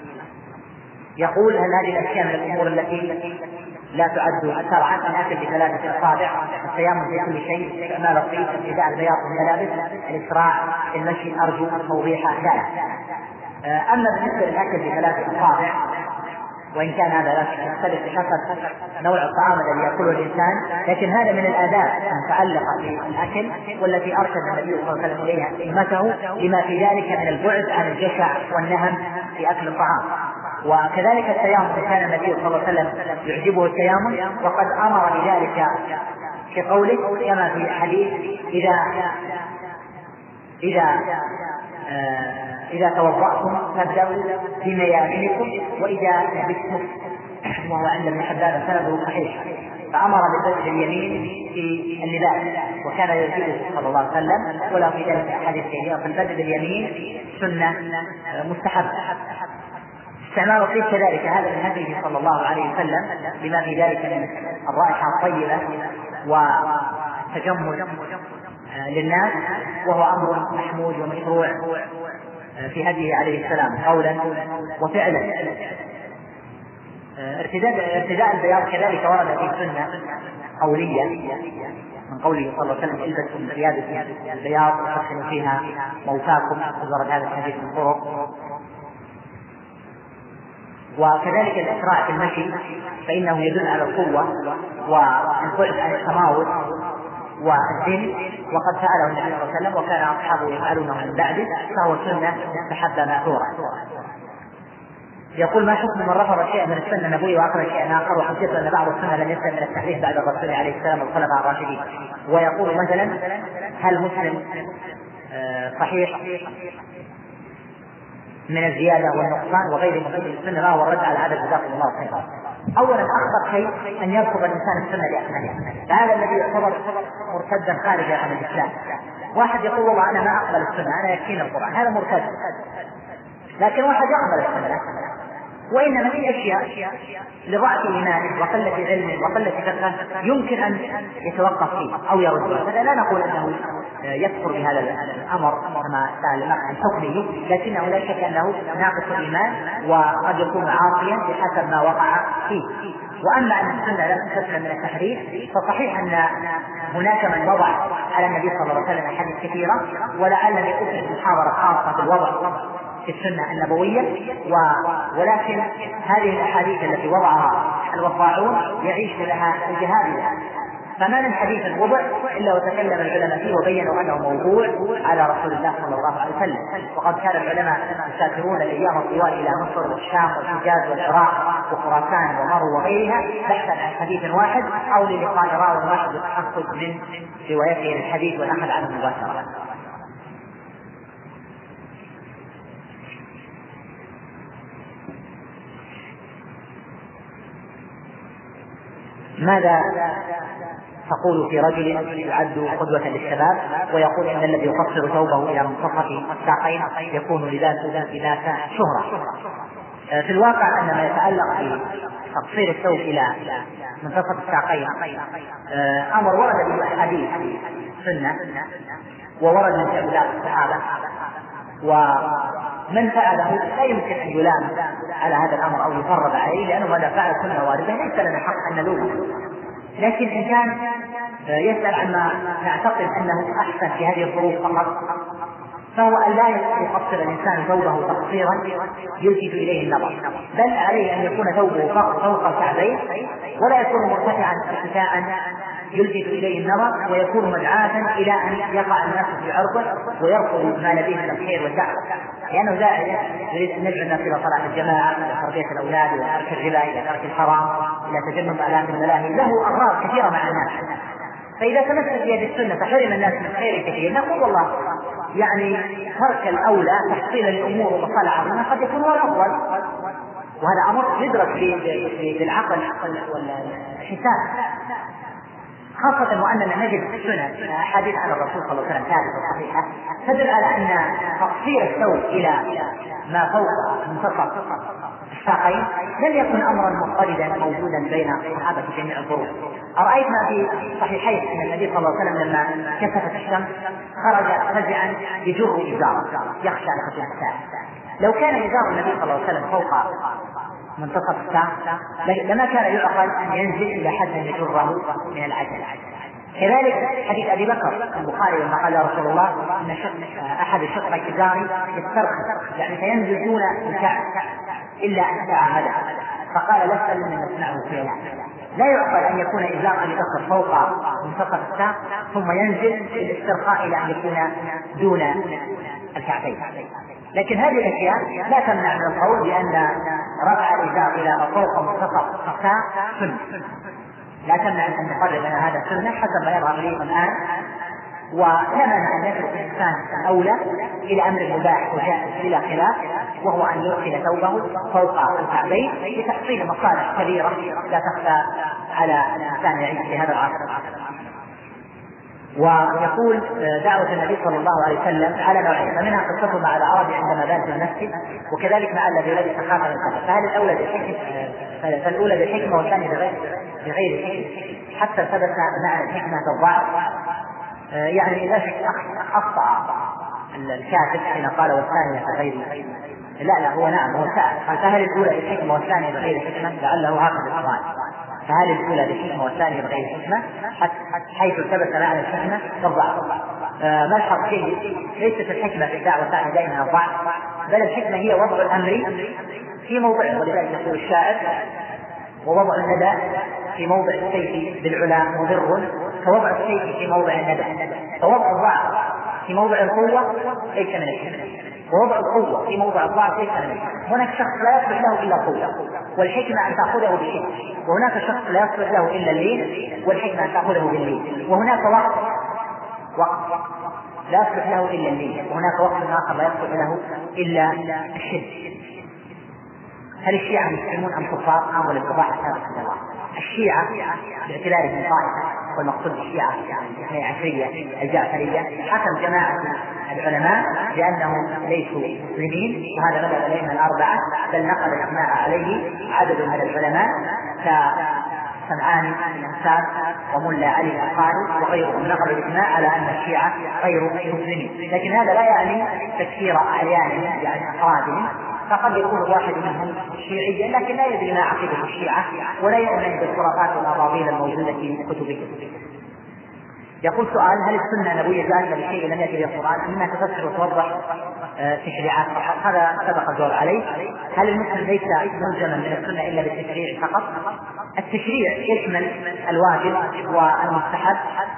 يقول: هل هذه الأشياء من الأمور التي لا تعد شرعا؟ الأكل بثلاثة أصابع، التيمم في كل شيء، استعمال الطيب، ابتداء البياض والملابس، الإسراع في المشي، أرجو توضيح ذلك. أما بالنسبة للأكل بثلاثة أصابع، وإن كان هذا لا يختلف بحسب نوع الطعام الذي يأكله الإنسان، لكن هذا من الآداب المتعلقة بالأكل والتي أرشد النبي صلى الله عليه وسلم إليها أمته لما في ذلك من البعد عن الجشع والنهم في أكل الطعام. وكذلك التيامن، كان النبي صلى الله عليه وسلم يعجبه التيامن، وقد أمر بذلك في قوله كما في حديث: إذا توضأتم فابدأوا بميامنكم وإذا لبستم، وهو عند ابن حبان سنده صحيح، فأمر بالبدء باليمين في اللباس وكان يجوز صلى الله عليه وسلم، ولا في ذلك أحاديث كثيرة. فالبدء باليمين سنة مستحبة. استعمال الطيب كذلك هذا من هديه صلى الله عليه وسلم بما في ذلك من الرائحة الطيبة وتجمل للناس، وهو أمر محمود ومشروع في هديه عليه السلام قولا وفعلا. ارتداء البياض كذلك ورد في سنة قولية من قوله صلى الله عليه وسلم البسوا من ثياب البياض وحسنوا فيها موتاكم، ورد هذا الحديث من طرق. وكذلك الإسراع في المشي فإنه يدل على القوة والبعد عن التماوت والذل، وقد فعله النبي صلى الله عليه وسلم وكان أصحابه يفعلونه من بعده، فهو سنة مستحبة مأثورة. يقول ما حكم من رفض شيئا من السنة النبوية وأخذ شيئا آخر، وحجته أن بعض السنة لم يسلم من التحديث بعد الرسول عليه السلام والخلفاء الراشدين. ويقول مثلا هل مسلم صحيح من الزيادة والنقصان وغير مسلم السنة ما هو الرد على هذا جزاكم الله خيرا. أولا أخطر شيء أن يرفض الإنسان السنة لأكملها، فهذا الذي يعتبر مرتدا خارجا عن الإسلام. واحد يقول والله أنا ما أقبل السنة، أنا يكفيني القرآن، هذا مرتد. لكن واحد يقبل السنة، وإنما في أشياء لضعف إيمانه وقلة علمه وقلة فقهه يمكن أن يتوقف فيه أو يرده، فلا لا نقول أنه يكفر بهذا الأمر كما سأل عن حكمه، لكنه لا شك أنه ناقص الإيمان وقد يكون عاصيا بحسب ما وقع فيه. وأما أن السنة لم تسلم من التحريف فصحيح أن هناك من وضع على النبي صلى الله عليه وسلم أحاديث كثيرة، ولعل يكون في محاضرة خاصة بالوضع في السنة النبوية، ولكن هذه الأحاديث التي وضعها الوضاعون يعيش لها الجهاد، فما من حديث وضع إلا وتكلم العلماء فيه وبينوا أنه موضوع على رسول الله صلى الله عليه وسلم. وقد كان العلماء يسافرون الأيام الطوال إلى مصر والشام والحجاز والعراق وخراسان ومرو وغيرها بحثا عن حديث واحد أو للقاء راوي واحد للتحقق من روايته الحديث والأخذ عنه مباشرة. ماذا تقول في رجل يعد قدوة للشباب ويقول إن الذي يقصر ثوبه إلى منتصف الساقين يكون لذاته شهرة؟ في الواقع أن ما يتعلق بتقصير الثوب إلى منتصف الساقين أمر ورد به أحاديث سنة وورد من فعل الصحابة، ومن فعله لا يمكن أن يلام على هذا الأمر أو يفرض عليه، لأنه هذا فعل سنة واردة ليس لنا حق أن نلومه. لكن إن كان يسأل عما نعتقد أنه أحسن في هذه الظروف فقط، فهو أن لا يقصر الإنسان ثوبه تقصيرا يلفت إليه النظر، بل عليه أن يكون ثوبه فوق الكعبين ولا يكون مرتفعا ارتفاعا يلفت إليه النظر ويكون مدعاة إلى أن يقع الناس في عرضه ويرفض ما لديه من الخير والدعوة، لأنه داعية يريد أن ندعو الناس إلى صلاة الجماعة، إلى تربية الأولاد، إلى ترك الربا، إلى ترك الحرام، إلى تجنب آلام الملاهي، له أغراض كثيرة مع الناس. فإذا تمسك بيد السنة فحرم الناس من خير كثير، نقول والله يعني ترك الأولى تحصيلا لأمور ومصالح عظيمة قد يكون هو الأفضل، وهذا أمر يدرك بالعقل والحساب، خاصة وأننا نجد في السنة أحاديث عن الرسول صلى الله عليه وسلم ثابتة صحيحة تدل على أن تقصير الثوب إلى ما فوق منتصف الساقين لم يكن أمرا مضطردا موجودا بين الصحابة في جميع الظروف. أرأيتنا في صحيحين أن النبي صلى الله عليه وسلم لما كسفت الشمس خرج فزعا يجر إزاره يخشى على خشية الساعة. لو كان إزار النبي صلى الله عليه وسلم فوق منتصف الساق لما كان يعقل أن ينزل إلى حد يجره من العجل. كذلك حديث أبي بكر البخاري لما قال يا رسول الله إن أحد شق إزاري يسترخي يعني فينزل دون الكعب إلا أن تعهد، فقال لا تسلم من نسمعه فيها. لا يعقل أن يكون إزار أبي بكر فوق منتصف الساق ثم ينزل بالاسترخاء إلى أن يكون دون الكعبين. لكن هذه الأشياء لا تمنع من القول بأن رفع الإزار إلى فوق منتصف الساق سنة، لا تمنع أن نقرر أن هذا سنة حسب ما يظهر لي الآن، ولا مانع أن يترك الإنسان الأولى إلى أمر مباح وجائز بلا خلاف، وهو أن يرسل ثوبه فوق الكعبين لتحصيل مصالح كبيرة لا تخفى على الإنسان يعيش في هذا العصر. ويقول دعوة النبي صلى الله عليه وسلم على نوعين، فمنها قصته مع الأعرابي عندما بات في المسجد، وكذلك مع الذي الذي تخاف من القتل، فهل الأولى بالحكمة فالأولى بالحكمة والثانية بغير الحكمة؟ حتى ثبت مع الحكمة بالضعف، يعني لا شك أخطأ الكاتب حين قال والثانية بغير، لا هو نعم هو سأل فهل الأولى بالحكمة والثانية بغير الحكمة، لعله هكذا السؤال. فهل الأولى بالحكمة والثانية بغير حكمة حيث ثبت معنى الحكمة والضعف؟ ملحظ شيء، ليست الحكمة في الدعوة تعني دائما الضعف، بل الحكمة هي وضع الأمر في موضعه، ولذلك يقول الشاعر: ووضع الندى في موضع السيف بالعلا مضر كوضع السيف في موضع الندى. فوضع الضعف في موضع القوة ليس من الحكمة، ووضع القوة في موضع الضعف ليس من الحكمة. هناك شخص لا يصلح له إلا القوة والحكمة أن تأخذه بالحكمة، وهناك شخص لا يصلح له إلا اللين والحكمة أن تأخذه باللين، وهناك وقت لا يصلح له إلا اللين، وهناك وقت آخر لا يصلح له إلا الشد. هل الشيعة مسلمون أم كفار؟ أمر القضاء الثابت الله. الشيعة باعتبارهم طائفة، والمقصود بالشيعة الاثني عشرية الجعفرية، حكم جماعة العلماء بأنهم ليسوا مسلمين، وهذا مذهب الأئمة الأربعة، بل نقل الإجماع عليه عدد من العلماء كسمعان الأنساب وملا علي القاري وغيرهم، نقلوا الإجماع على أن الشيعة غير مسلمين. لكن هذا لا يعني تكفير أعيانهم يعني أفرادهم، فقد يكون واحد منهم شيعيا لكن لا يدري ما عقيدة الشيعة ولا يؤمن بالخرافات والأباطيل الموجودة في كتبه. يقول سؤال: هل السنة النبوية جاءت بشيء لم يأتي به القرآن؟ إنها تفسر وتوضح تشريعات، هذا سبق الجواب عليه. هل المسلم ليس ملزما من السنة إلا بالتشريع فقط؟ التشريع يشمل الواجب والمستحب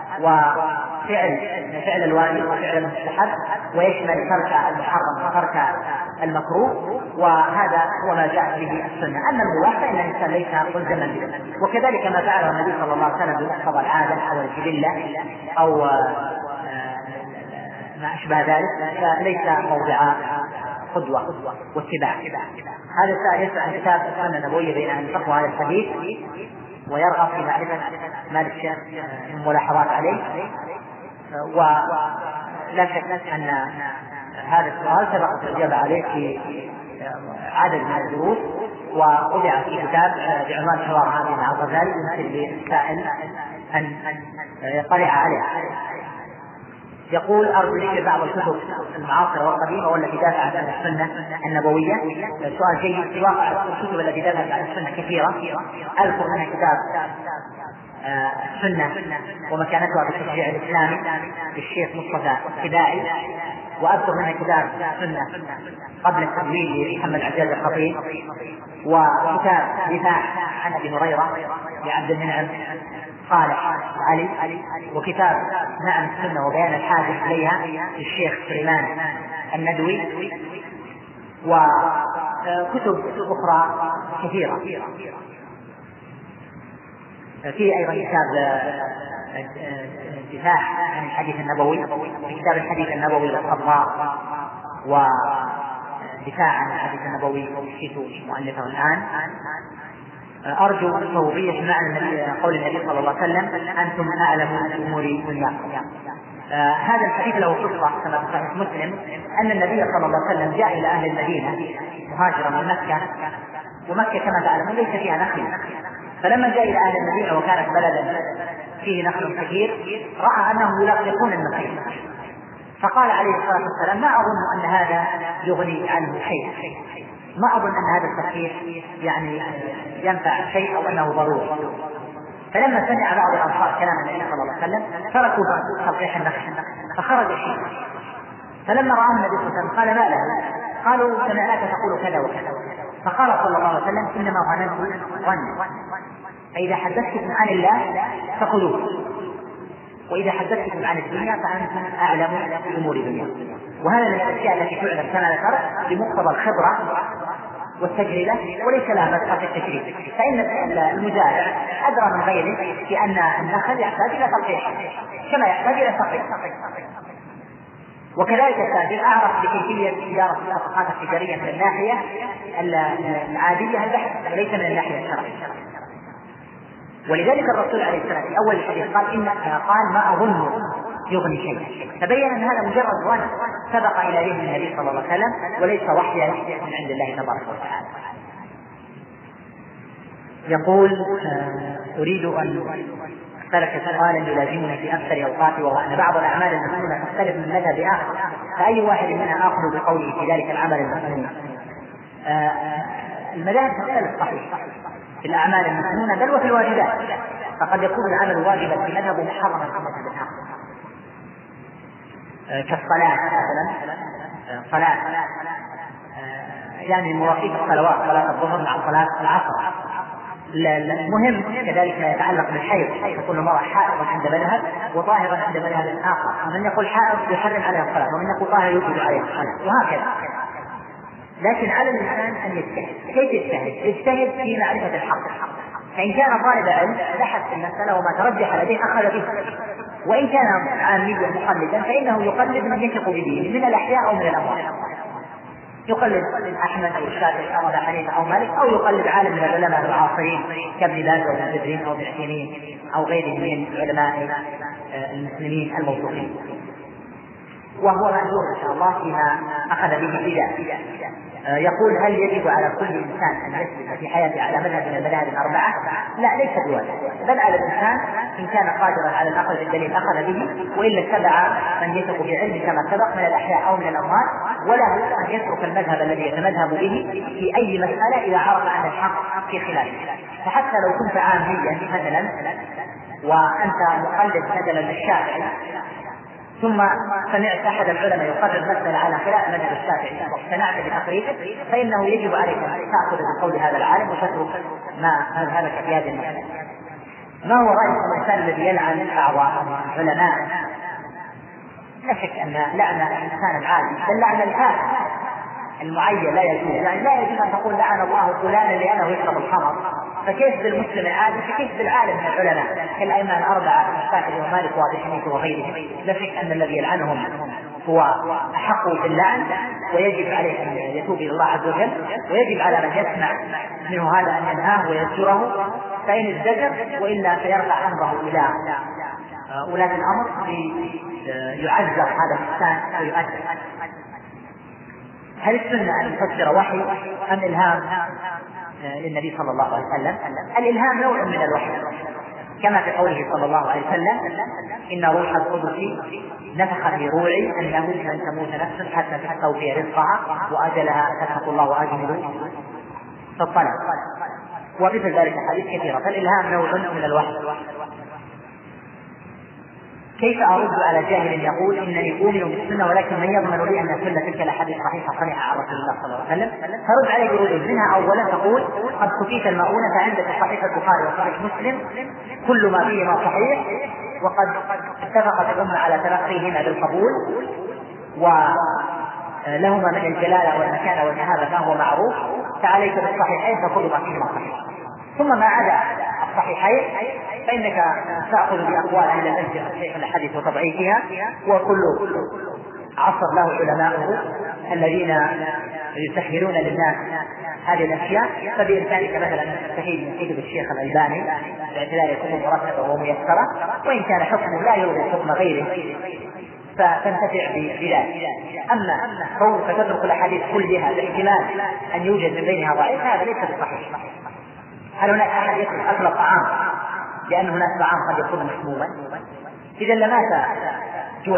وفعل الواجب وفعل المستحب، ويشمل ترك المحرم وترك المكروه، وهذا هو ما جاءت به السنة. أما المباح فإن الإنسان ليس ملزما به، وكذلك ما فعله النبي صلى الله عليه وسلم بمقتضى العادة أو الجبلة أو ما أشبه ذلك فليس موضع قدوة واتباع. هذا السائل يسأل عن كتاب السنة النبوية بين أن تقوى هذا الحديث ويرغب في معرفة ما للشيخ من ملاحظات عليه، ولا شك أن هذا السؤال سبقت الإجابة عليه في عدد من الدروس، ووضع في كتاب بعنوان حوار هذه مع الغزالي، يمكن للسائل أن يطلع عليه. يقول: أرجو ذكر بعض الكتب المعاصرة والقديمة والتي دافعت عن السنة النبوية. سؤال جيد. في واقع الكتب التي دافعت عن السنة كثيرة، أذكر منها كتاب السنة ومكانتها في التشريع الإسلامي للشيخ مصطفى الخداعي، وأذكر منها كتاب السنة قبل التدوين لمحمد عجاز الخطيب، وكتاب دفاع عن أبي هريرة لعبد المنعم صالح علي، وكتاب نعم السنة وبيان الحاجة إليها للشيخ سليمان الندوي، وكتب أخرى كثيرة. في أيضا كتاب الدفاع عن الحديث النبوي، كتاب الحديث النبوي للقضاء ودفاع عن الحديث النبوي ومشيته مؤلفه الآن. أرجو توضيح معنى قول النبي صلى الله عليه وسلم: أنتم أعلم بأمور دنياكم. هذا الحديث له قصة كما في صحيح مسلم، أن النبي صلى الله عليه وسلم جاء إلى أهل المدينة مهاجرا من مكة، ومكة كما تعلمون ليس فيها نخل، فلما جاء إلى أهل المدينة وكانت بلدا فيه نخل كثير رأى أنهم يلقلقون النخيل، فقال عليه الصلاة والسلام: ما أظن أن هذا يغني عنه شيء، ما أظن أن هذا التخفيف يعني ينفع شيء أو أنه ضروري. فلما سمع بعض الأنصار كلام النبي صلى الله عليه وسلم تركوا تلقيح النخل فخرج شيء، فلما رأى النبي صلى الله عليه وسلم قال: ما له؟ قالوا: سمعناك تقول كذا وكذا. فقال صلى الله عليه وسلم: إنما ظننت ظن، فإذا حدثتكم عن الله فخذوه، وإذا حدثتكم عن الدنيا فأنتم أعلم بأمور الدنيا. وهذا من الأشياء التي تعلم كما ذكرت بمقتضى الخبرة والتجربة، وليس لها مدخل في التشريع، فإن المزارع أدرى من غيره بأن النخل يحتاج إلى تلقيح كما يحتاج إلى سقي، وكذلك التاجر أعرف بكيفية إدارة الصفقات التجارية من الناحية العادية البحث وليس من الناحية الشرعية. ولذلك الرسول عليه السلام في أول الحديث قال: ما أظن يغني شيء، تبين أن هذا مجرد ظن سبق إلى علم النبي صلى الله عليه وسلم وليس وحيا من عند الله تبارك وتعالى. يقول: أريد أن أسألك سؤالا يلازمني في أكثر أوقاتي، وهو أن بعض الأعمال المسنونة تختلف من مذهب آخر، فأي واحد منها آخذ بقوله في ذلك العمل المسنون؟ المذاهب تختلف صحيح، في الأعمال المسنونة بل وفي الواجبات، فقد يكون العمل واجبا في مذهب محرما في مذهب آخر، كالصلاة مثلا، صلاة يعني مواقيت الصلوات، صلاة الظهر مع صلاة العصر. المهم كذلك ما يتعلق بالحيض، تكون المرأة حائضا عند مذهب وطاهرا عند مذهب آخر، ومن يقول حائض يحرم عليها الصلاة، ومن يقول طاهر يوجب عليها الصلاة، وهكذا. لكن على الإنسان أن يجتهد. كيف يجتهد؟ يجتهد في معرفة الحق، فإن كان طالب علم بحث في المسألة وما ترجح لديه أخذ به، وإن كان عاميا مقلدا فإنه يقلد من يثق به من الأحياء أو من الأموات، يقلد أحمد أو الشافعي أو أبا حنيفة أو مالك، أو يقلد عالم من العلماء المعاصرين كابن باز أو ابن جبرين أو ابن عثيمين أو غيرهم من علماء المسلمين الموثوقين، وهو مأجور إن شاء الله فيما أخذ به ابتداء. يقول: هل يجب على كل إنسان أن يسلك في حياته على مذهب من المذاهب الأربعة؟ لا، ليس بواجب، بل على الإنسان إن كان قادرا على الأخذ بالدليل أخذ به، وإلا اتبع من يثق بعلم كما سبق من الأحياء أو من الأموات، وله أن يترك المذهب الذي يتمذهب به في أي مسألة إذا عرف أن الحق في خلافه. فحتى لو كنت عاميا مثلا وأنت مقلد مثلا للشافعي، ثم سمعت أحد العلماء يقرر مسألة على خلاف مذهب الشافعي واقتنعت بتقريره، فإنه يجب عليك أن تأخذ بقول هذا العالم وتترك ما مذهبك في هذه المسألة. ما هو رأي الإنسان الذي يلعن بعض العلماء؟ لا شك أن لعن الإنسان العادي بل لعن الآثم المعين لا يجوز، يعني لا يجوز أن تقول لعن الله فلانا لأنه يشرب الخمر، فكيف بالمسلم العادي؟ فكيف بالعالم من العلماء كالأئمة الأربعة الشافعي ومالك وأبي حنيفة وغيرهم؟ لا شك أن الذي يلعنهم هو أحق باللعن، ويجب عليه أن يتوب إلى الله عز وجل، ويجب على من يسمع منه هذا أن ينهاه ويزجره، فإن الزجر وإلا فيرفع أمره إلى ولاة الأمر ليعزر هذا الإنسان ويؤثر. هل السنة أن تفسر وحي أم إلهام للنبي صلى الله عليه وسلم؟ الإلهام نوع من الوحي، كما في قوله صلى الله عليه وسلم: إن روح القدس نفخ في روعي أنه لن تموت نفس حتى تستوفي رزقها وأجلها، فاتقوا الله وأجملوا في الطلب. ومثل ذلك حديث كثيرة. فالإلهام نوع من الوحي. كيف أرد على جاهل يقول إنني أؤمن بالسنة ولكن من يضمن لي أن كل تلك الأحاديث صحيحة صحيحة عن رسول الله صلى الله عليه وسلم؟ فرد عليه برد منها. أولا تقول: قد كفيت المؤونة عندك صحيح البخاري وصحيح مسلم كل ما فيهما صحيح، وقد اتفقت الأمة على تلقيهما بالقبول، ولهما من الجلالة والمكانة والمهابة ما هو معروف، فعليك بالصحيحين فكل ما فيهما صحيح. ثم ما عدا الصحيحين فإنك تأخذ بأقوال أهل العلم في تصحيح الحديث وتضعيفها، وكل عصر له علماؤه الذين يسهلون للناس هذه الأشياء. فبإمكانك مثلا أن تستفيد من كتب الشيخ الألباني باعتبار كتب مرتبة وميسرة، وإن كان حكمه لا يوجد حكم غيره فتنتفع بذلك. أما كونك تترك الأحاديث كلها باحتمال أن يوجد من بينها ضعيف، هذا ليس بصحيح. هل هناك أحد يترك أكل الطعام لأن هناك طعام قد يكون مسموما؟ إذا لمات جوع.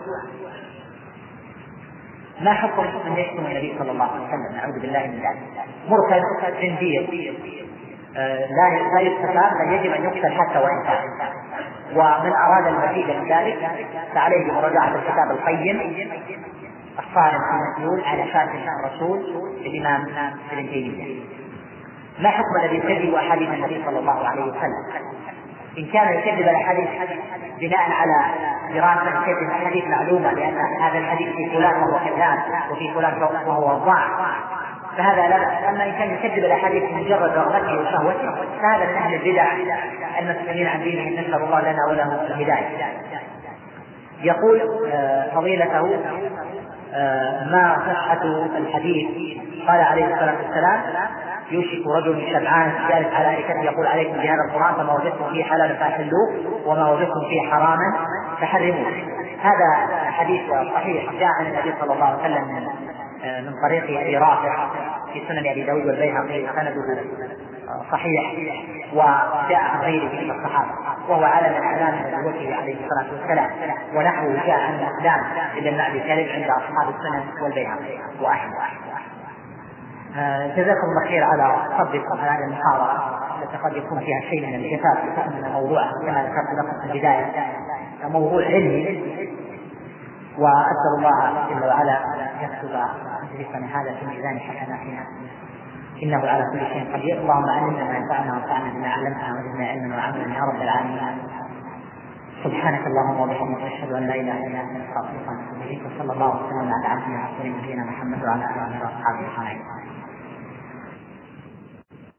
ما حكم من يشتم النبي صلى الله عليه وسلم؟ نعوذ بالله من ذلك. مرتد زنديق لا يستتاب، بل يجب أن يقتل حتى وإن كان. ومن أراد المزيد من ذلك فعليه مراجعة الكتاب القيم الصارم المسؤول على شاتم الرسول للإمام ابن تيمية. ما حكم الذي يكذب أحاديث النبي صلى الله عليه وسلم؟ إن كان يكذب الحديث بناء على دراسة كذب الحديث معلومة لأن هذا الحديث في فلان وهو كذاب وفي فلان وهو وضاع، فهذا لا بأس. أما إن كان يكذب الحديث مجرد رغبته وشهوته فهذا من أهل البدع المسلمين عن دينهم، نسأل الله لنا وله الهداية. يقول فضيلته: ما صحة الحديث؟ قال عليه الصلاة والسلام: يوشك رجل شبعان جالس على أريكته يقول عليكم بهذا القرآن فما وجدتم فيه حلالا فأحلوه وما وجدتم فيه حراما فحرموه. هذا حديث صحيح جاء عن النبي صلى الله عليه وسلم من طريق أبي رافع في سنن أبي داود والبيهقي، سنده صحيح، وجاء عن غيره من الصحابة، وهو علم من أعلام نبوته عليه الصلاة والسلام، ونحوه جاء عن أقدام للمعنى الكذب عند أصحاب السنن والبيهقي وأحمد. جزاكم الله خير على صدقكم هذه المحاضرة. التي قد يكون فيها شيء من الجفاف من موضوع كما ذكرت لكم في البداية موضوع علمي، وأسأل الله جل وعلا أن يكتب مجلسنا هذا في ميزان حسناتنا إنه على كل شيء قدير. اللهم علمنا ما ينفعنا وانفعنا بما علمنا وزدنا علما وعملا يا رب العالمين. سبحانك اللهم وبحمدك أشهد أن لا إله إلا أنت أستغفرك وأتوب إليك، وصلى الله وسلم على عبدنا ورسولنا نبينا محمد وعلى آله وصحبه.